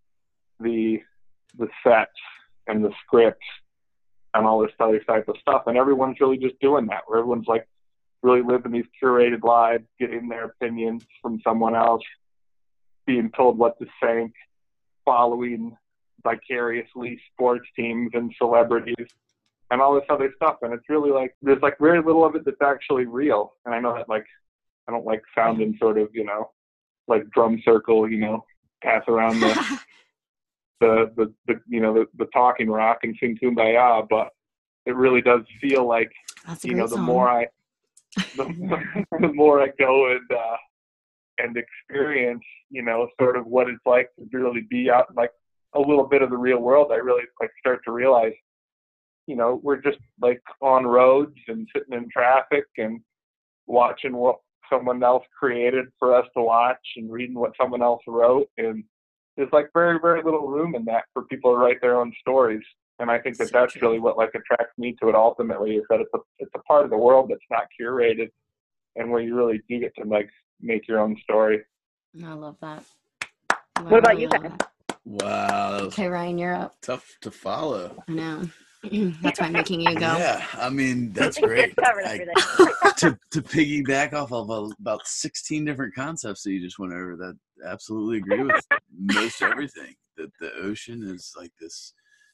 the the sets and the scripts and all this other type of stuff. And everyone's really just doing that, where everyone's like really living these curated lives, getting their opinions from someone else, being told what to think, following vicariously sports teams and celebrities and all this other stuff. And it's really like, there's like very little of it that's actually real. And I know that, like, I don't like sounding sort of, you know, like drum circle, you know, pass around the, the, the, the, you know, the, the talking rock and sing Kumbaya, but it really does feel like, you know, the song. more I, the, the more I go and, uh, and experience, you know, sort of what it's like to really be out, like a little bit of the real world, I really like start to realize, you know, we're just like on roads and sitting in traffic and watching what someone else created for us to watch and reading what someone else wrote. And there's like very, very little room in that for people to write their own stories. And I think that that's really what like attracts me to it ultimately, is that it's a, it's a part of the world that's not curated and where you really do get to like make your own story. I love that. Wow, what about you guys? Wow. That was okay, Ryan, you're up. Tough to follow. I know. That's why I'm making you go. Yeah, I mean, that's great. I, to to piggyback off of a, about sixteen different concepts that you just went over, that absolutely agree with most everything. That the ocean is like this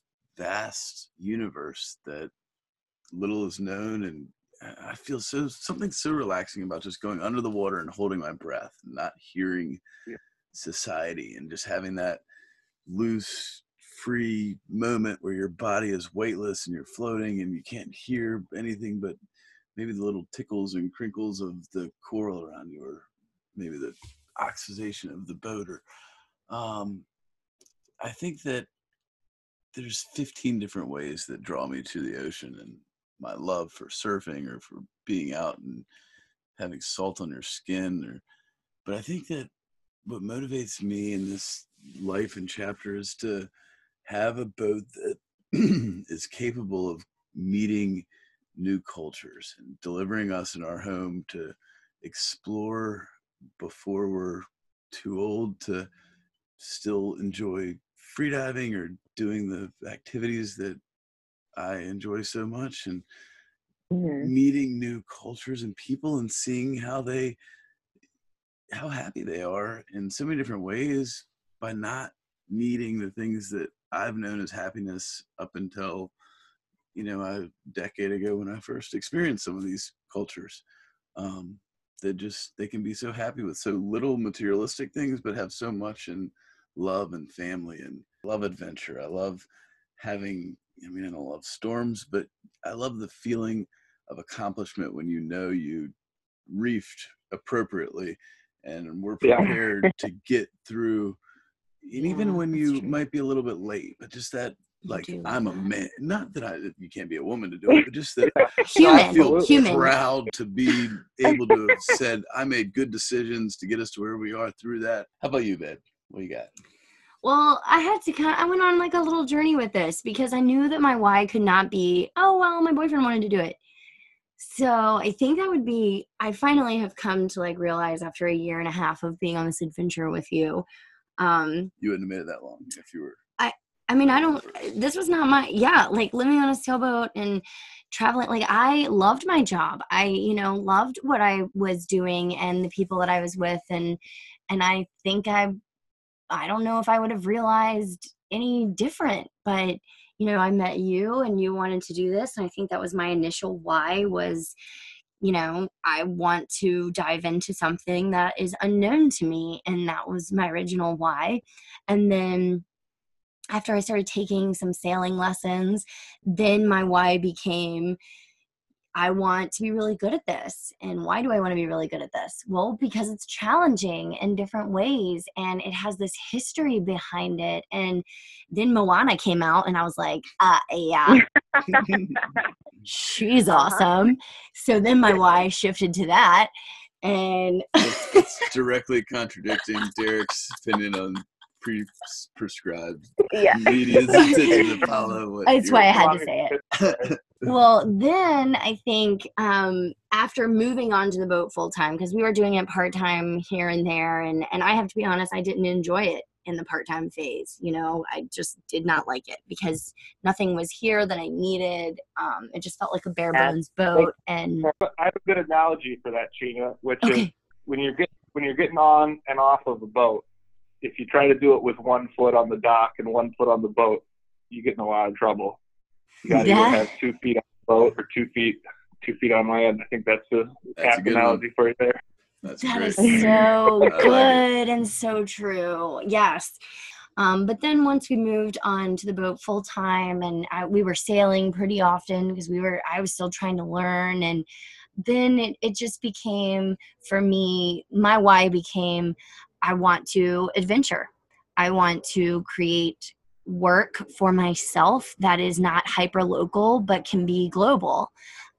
vast universe that little is known, and I feel so something so relaxing about just going under the water and holding my breath, and not hearing yeah. society, and just having that loose, free moment where your body is weightless and you're floating and you can't hear anything but maybe the little tickles and crinkles of the coral around you, or maybe the oxidation of the boat. Or um, I think that there's fifteen different ways that draw me to the ocean, and my love for surfing or for being out and having salt on your skin. Or, but I think that what motivates me in this life and chapter is to have a boat that is capable of meeting new cultures and delivering us in our home to explore before we're too old to still enjoy freediving or doing the activities that I enjoy so much, and mm-hmm. meeting new cultures and people and seeing how they, how happy they are in so many different ways by not needing the things that I've known as happiness up until, you know, a decade ago when I first experienced some of these cultures. Um, that just, they can be so happy with so little materialistic things, but have so much in love and family, and love adventure. I love having, I mean, I don't love storms, but I love the feeling of accomplishment when you know you reefed appropriately and we're prepared yeah. to get through. And yeah, even when you true. might be a little bit late, but just that, like, I'm a man. Not that I, you can't be a woman to do it, but just that human, I feel human. proud to be able to have said, I made good decisions to get us to where we are through that. How about you, babe? What you got? Well, I had to kind of, I went on like a little journey with this because I knew that my why could not be, oh, well, my boyfriend wanted to do it. So I think that would be, I finally have come to like realize after a year and a half of being on this adventure with you. Um, you wouldn't have made it that long if you were. I, I mean, I don't, this was not my, yeah, like living on a sailboat and traveling. Like I loved my job. I, you know, loved what I was doing and the people that I was with. And, and I think I, I don't know if I would have realized any different, but you know, I met you and you wanted to do this. And I think that was my initial why was, you know, I want to dive into something that is unknown to me. And that was my original why. And then after I started taking some sailing lessons, then my why became, I want to be really good at this. And why do I want to be really good at this? Well, because it's challenging in different ways and it has this history behind it. And then Moana came out and I was like, uh, yeah, she's awesome. So then my why shifted to that. And it's, it's directly contradicting Derek's opinion on pre-prescribed yeah. media to follow. That's why I had to say it. Well, then I think um, after moving on to the boat full time, because we were doing it part time here and there, and and I have to be honest, I didn't enjoy it in the part time phase. You know, I just did not like it because nothing was here that I needed. Um, it just felt like a bare bones boat. And I have a good analogy for that, Sheena, which okay. is when you're get, when you're getting on and off of a boat. If you try to do it with one foot on the dock and one foot on the boat, you get in a lot of trouble. You got to yeah. either have two feet on the boat or two feet two feet on land. I think that's the that's apt analogy one. For you there. That's that great. is so good and so true. Yes. Um, but then once we moved on to the boat full time and I, we were sailing pretty often because we were, I was still trying to learn. And then it, it just became, for me, my why became, I want to adventure. I want to create work for myself that is not hyper local, but can be global.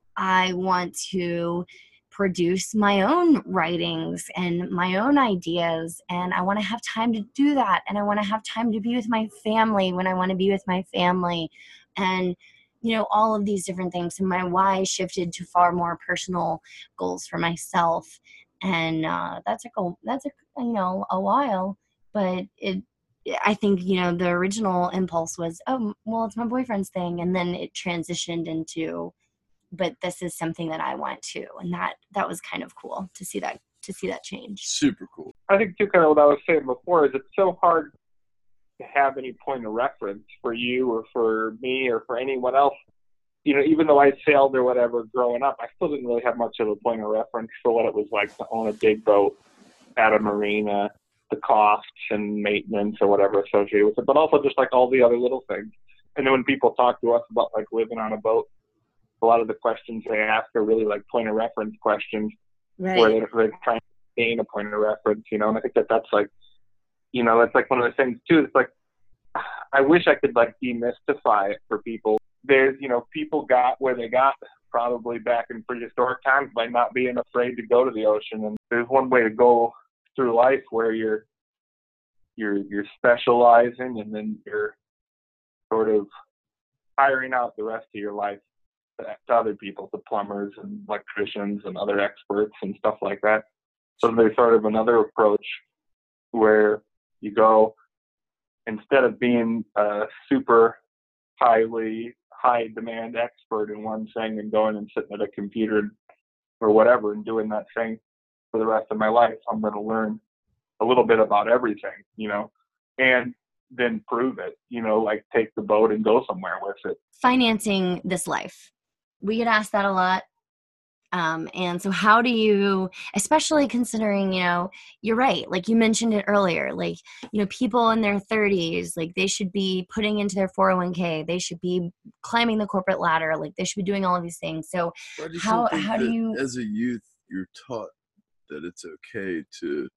I want to produce my own writings and my own ideas. And I want to have time to do that. And I want to have time to be with my family when I want to be with my family. And, you know, all of these different things. And my why shifted to far more personal goals for myself. And uh, that took a, that took, you know, a while, but it, I think, you know, the original impulse was, oh, well, it's my boyfriend's thing. And then it transitioned into, but this is something that I want to. And that, that was kind of cool to see that, to see that change. Super cool. I think too, kind of what I was saying before is it's so hard to have any point of reference for you or for me or for anyone else. You know, even though I sailed or whatever growing up, I still didn't really have much of a point of reference for what it was like to own a big boat at a marina, the costs and maintenance or whatever associated with it, but also just like all the other little things. And then when people talk to us about like living on a boat, a lot of the questions they ask are really like point of reference questions, right, where they're, they're trying to gain a point of reference, you know. And I think that that's like, you know, that's like one of the things too. It's like, I wish I could like demystify it for people. There's, you know, people got where they got probably back in prehistoric times by not being afraid to go to the ocean. And there's one way to go through life where you're you're you're specializing and then you're sort of hiring out the rest of your life to, to other people, to plumbers and electricians and other experts and stuff like that. So there's sort of another approach where you go, instead of being a super highly high demand expert in one thing and going and sitting at a computer or whatever and doing that thing for the rest of my life, I'm going to learn a little bit about everything, you know, and then prove it, you know, like take the boat and go somewhere with it. Financing this life. We get asked that a lot. Um, and so how do you, especially considering, you know, you're right. Like you mentioned it earlier, like, you know, people in their thirties, like they should be putting into their four oh one k. They should be climbing the corporate ladder. Like they should be doing all of these things. So how, how do you, as a youth, you're taught that it's okay to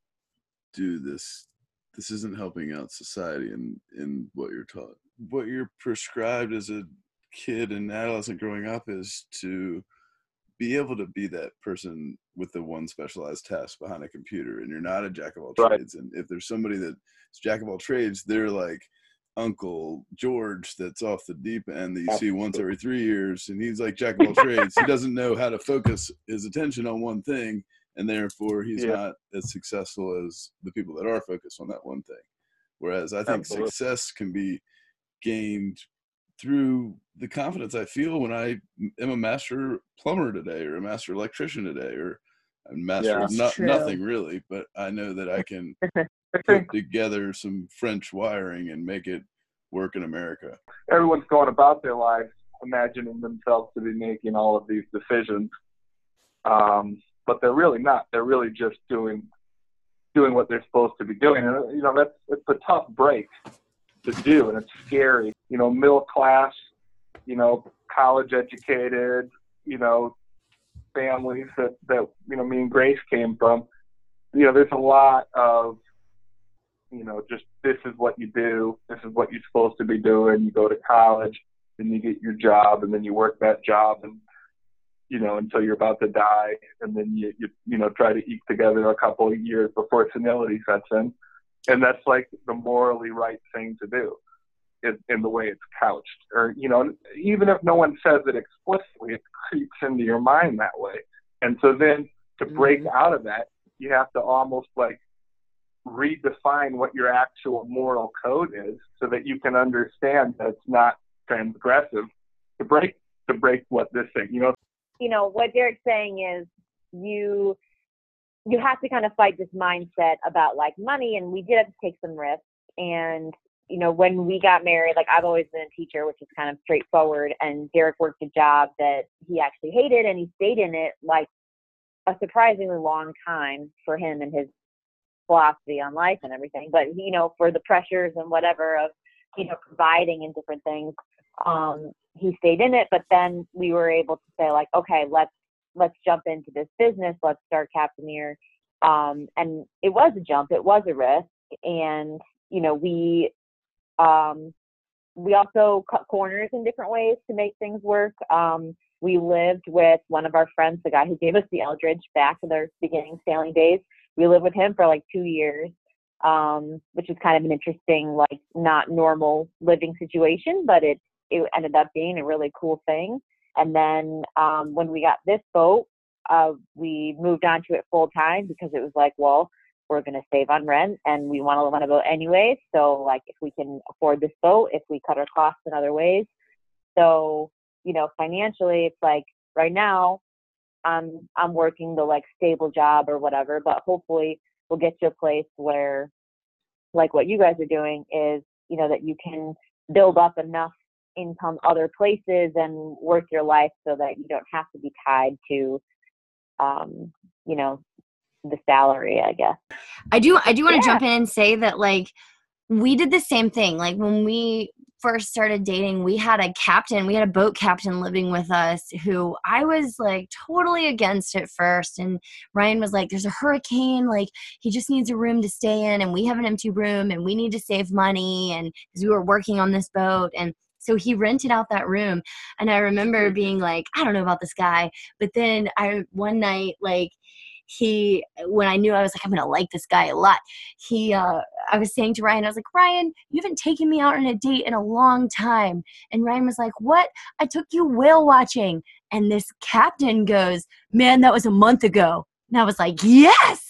do this. This isn't helping out society in, in what you're taught. What you're prescribed as a kid and adolescent growing up is to be able to be that person with the one specialized task behind a computer, and you're not a jack of all Right. trades. And if there's somebody that's jack of all trades, they're like Uncle George that's off the deep end that you see once every three years, and he's like jack of all trades. He doesn't know how to focus his attention on one thing, and therefore he's Yeah. not as successful as the people that are focused on that one thing. Whereas I think Absolutely. success can be gained through the confidence I feel when I am a master plumber today, or a master electrician today, or a master Yeah. of no, true. nothing really, but I know that I can put together some French wiring and make it work in America. Everyone's going about their lives imagining themselves to be making all of these decisions, um, but they're really not. They're really just doing doing what they're supposed to be doing, and you know that's it's a tough break to do, and it's scary. You know, middle class, you know, college educated, you know, families that, that, you know, me and Grace came from. You know, there's a lot of, you know, just this is what you do, this is what you're supposed to be doing. You go to college, then you get your job, and then you work that job, and, you know, until you're about to die, and then you, you, you know, try to eke together a couple of years before senility sets in. And that's like the morally right thing to do in, in the way it's couched. Or, you know, even if no one says it explicitly, it creeps into your mind that way. And so then to break Mhm. out of that, you have to almost like redefine what your actual moral code is so that you can understand that it's not transgressive to break, to break what this thing, you know. You know, what Derek's saying is you, you have to kind of fight this mindset about like money, and we did have to take some risks. And, you know, when we got married, like I've always been a teacher, which is kind of straightforward. And Derek worked a job that he actually hated, and he stayed in it like a surprisingly long time for him and his philosophy on life and everything. But, you know, for the pressures and whatever of, you know, providing and different things, um, he stayed in it. But then we were able to say like, okay, let's, let's jump into this business. Let's start Captaineer. Um, and it was a jump. It was a risk. And, you know, we, um, we also cut corners in different ways to make things work. Um, we lived with one of our friends, the guy who gave us the Eldridge back in their beginning sailing days. We lived with him for like two years, um, which was kind of an interesting, like not normal living situation, but it, it ended up being a really cool thing. And then um, when we got this boat, uh, we moved on to it full time because it was like, well, we're going to save on rent and we want to live on a boat anyway. So like if we can afford this boat, if we cut our costs in other ways. So, you know, financially, it's like right now I'm, I'm working the like stable job or whatever, but hopefully we'll get to a place where like what you guys are doing is, you know, that you can build up enough income other places and work your life so that you don't have to be tied to, um, you know, the salary, I guess. I do, I do want to Yeah. jump in and say that like we did the same thing. Like when we first started dating, we had a captain, we had a boat captain living with us who I was like totally against at first. And Ryan was like, there's a hurricane, like he just needs a room to stay in and we have an empty room and we need to save money. And because we were working on this boat, and so he rented out that room. And I remember being like, I don't know about this guy. But then I, one night, like he, when I knew I was like, I'm going to like this guy a lot. He, uh, I was saying to Ryan, I was like, Ryan, you haven't taken me out on a date in a long time. And Ryan was like, what? I took you whale watching. And this captain goes, man, that was a month ago. And I was like, yes.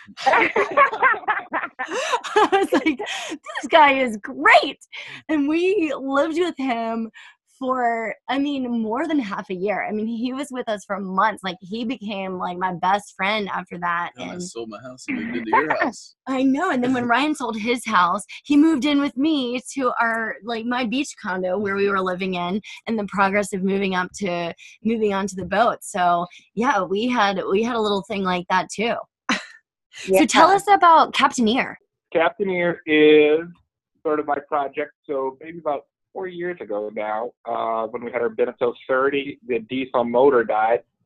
I was like, this guy is great. And we lived with him for, I mean, more than half a year. I mean, he was with us for months. Like, he became like my best friend after that. And and I sold my house and moved into your house. I know. And then when Ryan sold his house, he moved in with me to our, like my beach condo where we were living in, and the progress of moving up to moving onto the boat. So yeah, we had, we had a little thing like that too. Yeah. So tell us about Captaineer. Captaineer is sort of my project. So maybe about four years ago now, uh, when we had our Beneteau thirty, the diesel motor died.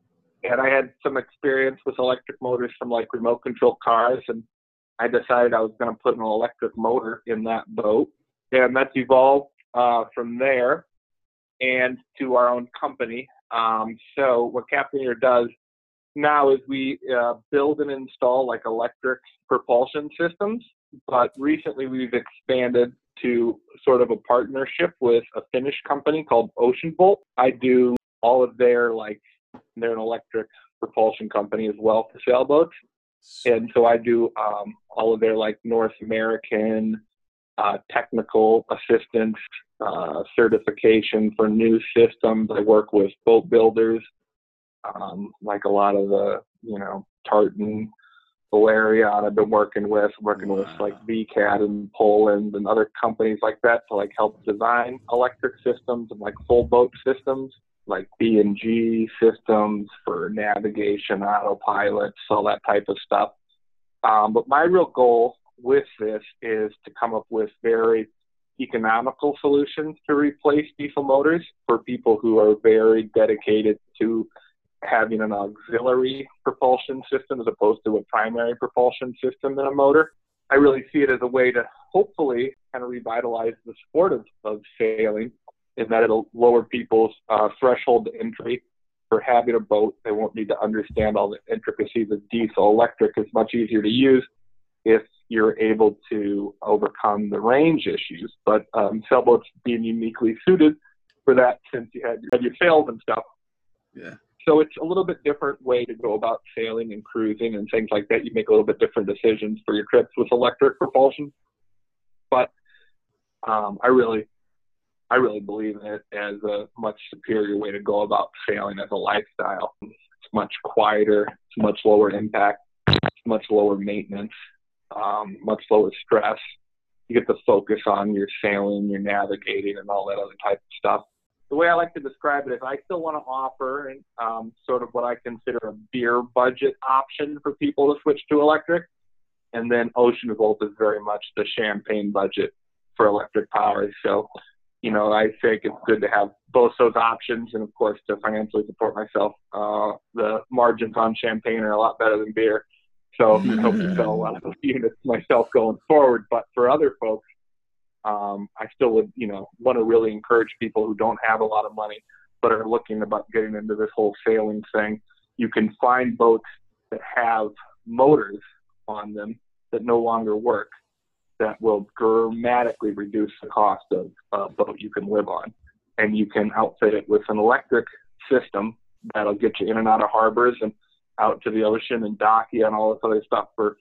And I had some experience with electric motors from like remote control cars, and I decided I was going to put an electric motor in that boat. And that's evolved uh, from there and to our own company. Um, so what Captain Ear does now is we uh, build and install like electric propulsion systems, but recently we've expanded to sort of a partnership with a Finnish company called Ocean Bolt. I do all of their, like, they're an electric propulsion company as well for sailboats. And so I do um, all of their like North American uh, technical assistance uh, certification for new systems. I work with boat builders, um, like a lot of the, you know, Tartan, Valerian I've been working with, working wow. with like V CAT in Poland and other companies like that to like help design electric systems and like full boat systems, like B and G systems for navigation, autopilots, all that type of stuff. Um, but my real goal with this is to come up with very economical solutions to replace diesel motors for people who are very dedicated to having an auxiliary propulsion system as opposed to a primary propulsion system in a motor. I really see it as a way to hopefully kind of revitalize the sport of, of sailing, in that it'll lower people's uh, threshold to entry for having a boat. They won't need to understand all the intricacies of diesel. Electric is much easier to use if you're able to overcome the range issues. But um, sailboats being uniquely suited for that, since you had, you had your sails and stuff. Yeah. So it's a little bit different way to go about sailing and cruising and things like that. You make a little bit different decisions for your trips with electric propulsion. But um, I really, I really believe in it as a much superior way to go about sailing as a lifestyle. It's much quieter, it's much lower impact, it's much lower maintenance, um, much lower stress. You get to focus on your sailing, your navigating, and all that other type of stuff. The way I like to describe it is I still want to offer um, sort of what I consider a beer budget option for people to switch to electric. And then Ocean Bolt is very much the champagne budget for electric power. So, you know, I think it's good to have both those options, and of course to financially support myself. Uh, the margins on champagne are a lot better than beer. So I hope to sell a lot of those units myself going forward. But for other folks, Um, I still would, you know, want to really encourage people who don't have a lot of money but are looking about getting into this whole sailing thing. You can find boats that have motors on them that no longer work that will dramatically reduce the cost of a boat you can live on. And you can outfit it with an electric system that'll get you in and out of harbors and out to the ocean and dock you and all this other stuff for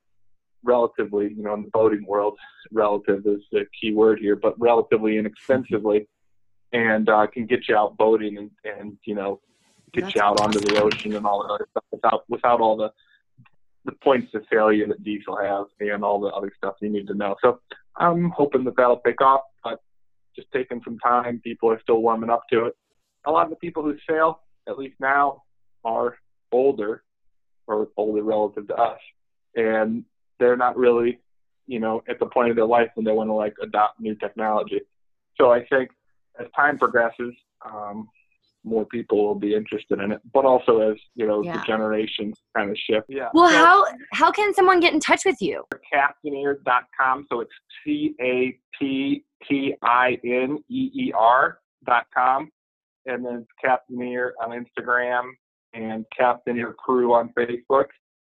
relatively, you know, in the boating world, relative is the key word here, but relatively inexpensively, and uh, can get you out boating and, and you know, get That's you out awesome. Onto the ocean and all that other stuff without without all the the points of failure that diesel has and all the other stuff you need to know. So I'm hoping that that'll pick off, but just taking some time. People are still warming up to it. A lot of the people who sail, at least now, are older or older relative to us, and they're not really, you know, at the point of their life when they want to like adopt new technology. So I think as time progresses, um, more people will be interested in it, but also as, you know, yeah. the generations kind of shift. Yeah. Well, so, how, how can someone get in touch with you? captain ear dot com. So it's C A P T I N E E R dot com. And then it's Captain Ear on Instagram and Captain Ear Crew on Facebook.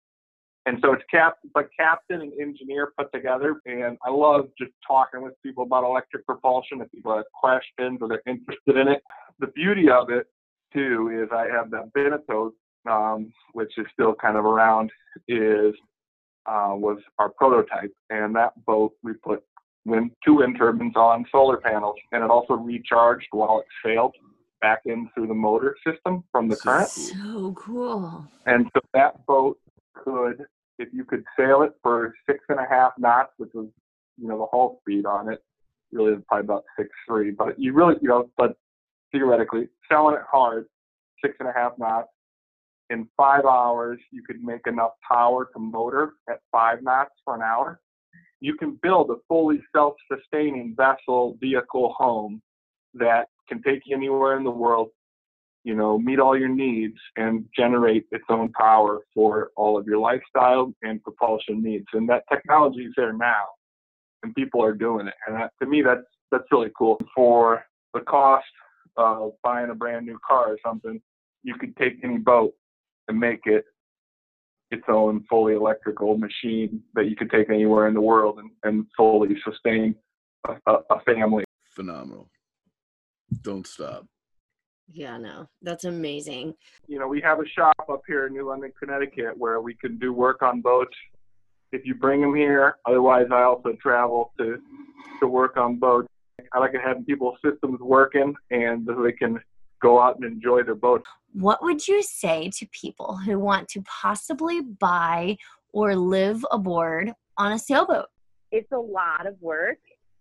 And so it's cap, like captain and engineer put together. And I love just talking with people about electric propulsion. If people have questions or they're interested in it. The beauty of it, too, is I have that Beneteau, um, which is still kind of around, is uh, was our prototype. And that boat, we put wind, two wind turbines on solar panels. And it also recharged while it sailed back in through the motor system from the current. So cool. And so that boat could, if you could sail it for six and a half knots, which was, you know, the hull speed on it, really is probably about six three. But you really, you know, but theoretically, sailing it hard, six and a half knots, in five hours, you could make enough power to motor at five knots for an hour. You can build a fully self-sustaining vessel, vehicle, home that can take you anywhere in the world you know, meet all your needs and generate its own power for all of your lifestyle and propulsion needs. And that technology is there now, and people are doing it. And that, to me, that's that's really cool. For the cost of buying a brand new car or something, you could take any boat and make it its own fully electrical machine that you could take anywhere in the world and, and fully sustain a, a, a family. Phenomenal. Don't stop. Yeah, no, that's amazing. You know, we have a shop up here in New London, Connecticut, where we can do work on boats if you bring them here. Otherwise, I also travel to to work on boats. I like to have people's systems working and so they can go out and enjoy their boats. What would you say to people who want to possibly buy or live aboard on a sailboat? It's a lot of work,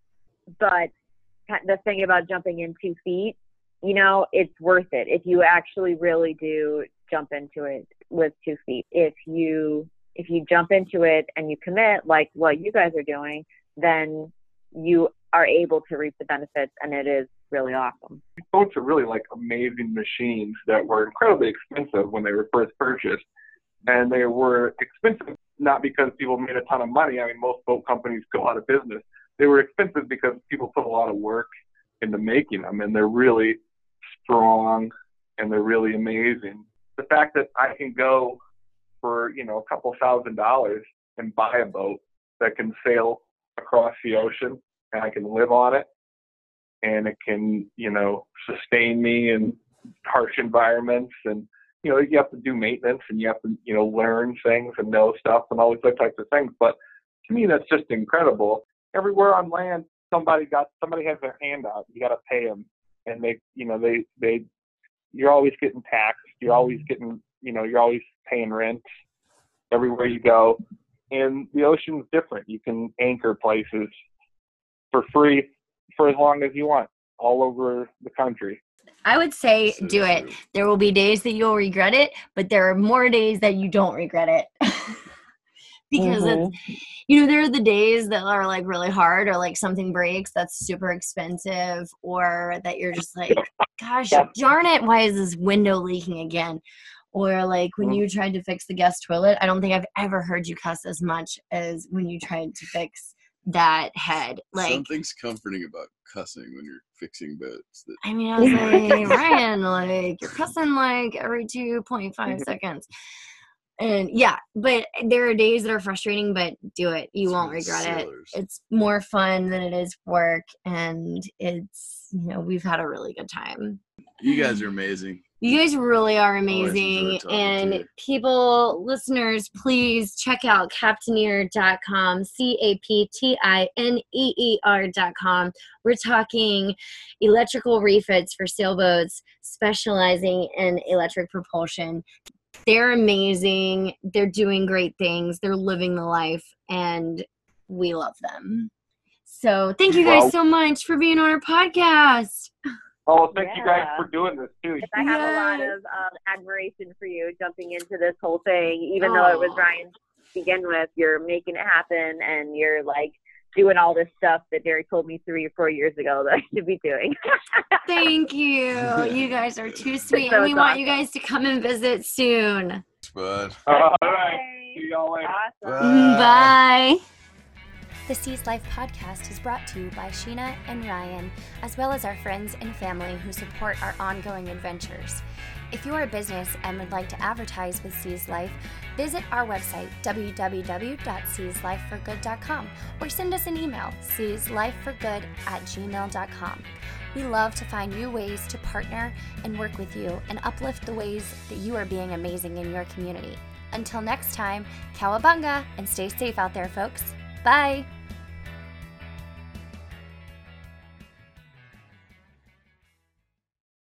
but the thing about jumping in two feet, you know, it's worth it if you actually really do jump into it with two feet. If you if you jump into it and you commit like what you guys are doing, then you are able to reap the benefits, and it is really awesome. Boats are really like amazing machines that were incredibly expensive when they were first purchased. And they were expensive not because people made a ton of money. I mean, most boat companies go out of business. They were expensive because people put a lot of work into making them, and they're really strong and they're really amazing. The fact that I can go for, you know, a couple thousand dollars and buy a boat that can sail across the ocean, and I can live on it, and it can, you know, sustain me in harsh environments. And, you know, you have to do maintenance and you have to, you know, learn things and know stuff and all these other types of things. But to me, that's just incredible. Everywhere on land, somebody got, somebody has their hand out. You got to pay them. And they, you know, they, they, you're always getting taxed. You're always getting, you know, you're always paying rent everywhere you go. And the ocean's different. You can anchor places for free for as long as you want all over the country. I would say So do it. true. There will be days that you'll regret it, but there are more days that you don't regret it. Because Mhm. it's, you know, there are the days that are like really hard, or like something breaks that's super expensive, or that you're just like, gosh, darn it, why is this window leaking again? Or like when Mhm. you tried to fix the guest toilet. I don't think I've ever heard you cuss as much as when you tried to fix that head. Like, Something's comforting about cussing when you're fixing boats. That I mean, I was like, Ryan, like, you're cussing like every two point five seconds. And yeah, but there are days that are frustrating, but do it. You That's won't what regret sailors- it. It's more fun than it is work. And it's, you know, we've had a really good time. you guys are amazing. You guys really are Always amazing. enjoy talking to And you. people, listeners, please check out captaineer dot com, C A P T I N E E R dot com. We're talking electrical refits for sailboats, specializing in electric propulsion. They're amazing. They're doing great things. They're living the life, and we love them. So thank you guys Well- so much for being on our podcast. Oh, thank you guys Yeah. for doing this too. I have a lot Yes. of um, admiration for you jumping into this whole thing, even though it was Aw. Ryan to begin with. You're making it happen, and you're like doing all this stuff that Derek told me three or four years ago that I should be doing. Thank you. You guys are too sweet, So and we it's want you awesome. guys to come and visit soon. Bud. All right. See y'all later. Awesome. Bye. The Seas Life podcast is brought to you by Sheena and Ryan, as well as our friends and family who support our ongoing adventures. If you're a business and would like to advertise with Seas Life, visit our website, w w w dot seas life for good dot com, or send us an email, seas life for good at gmail dot com. We love to find new ways to partner and work with you and uplift the ways that you are being amazing in your community. Until next time, cowabunga, and stay safe out there, folks. Bye!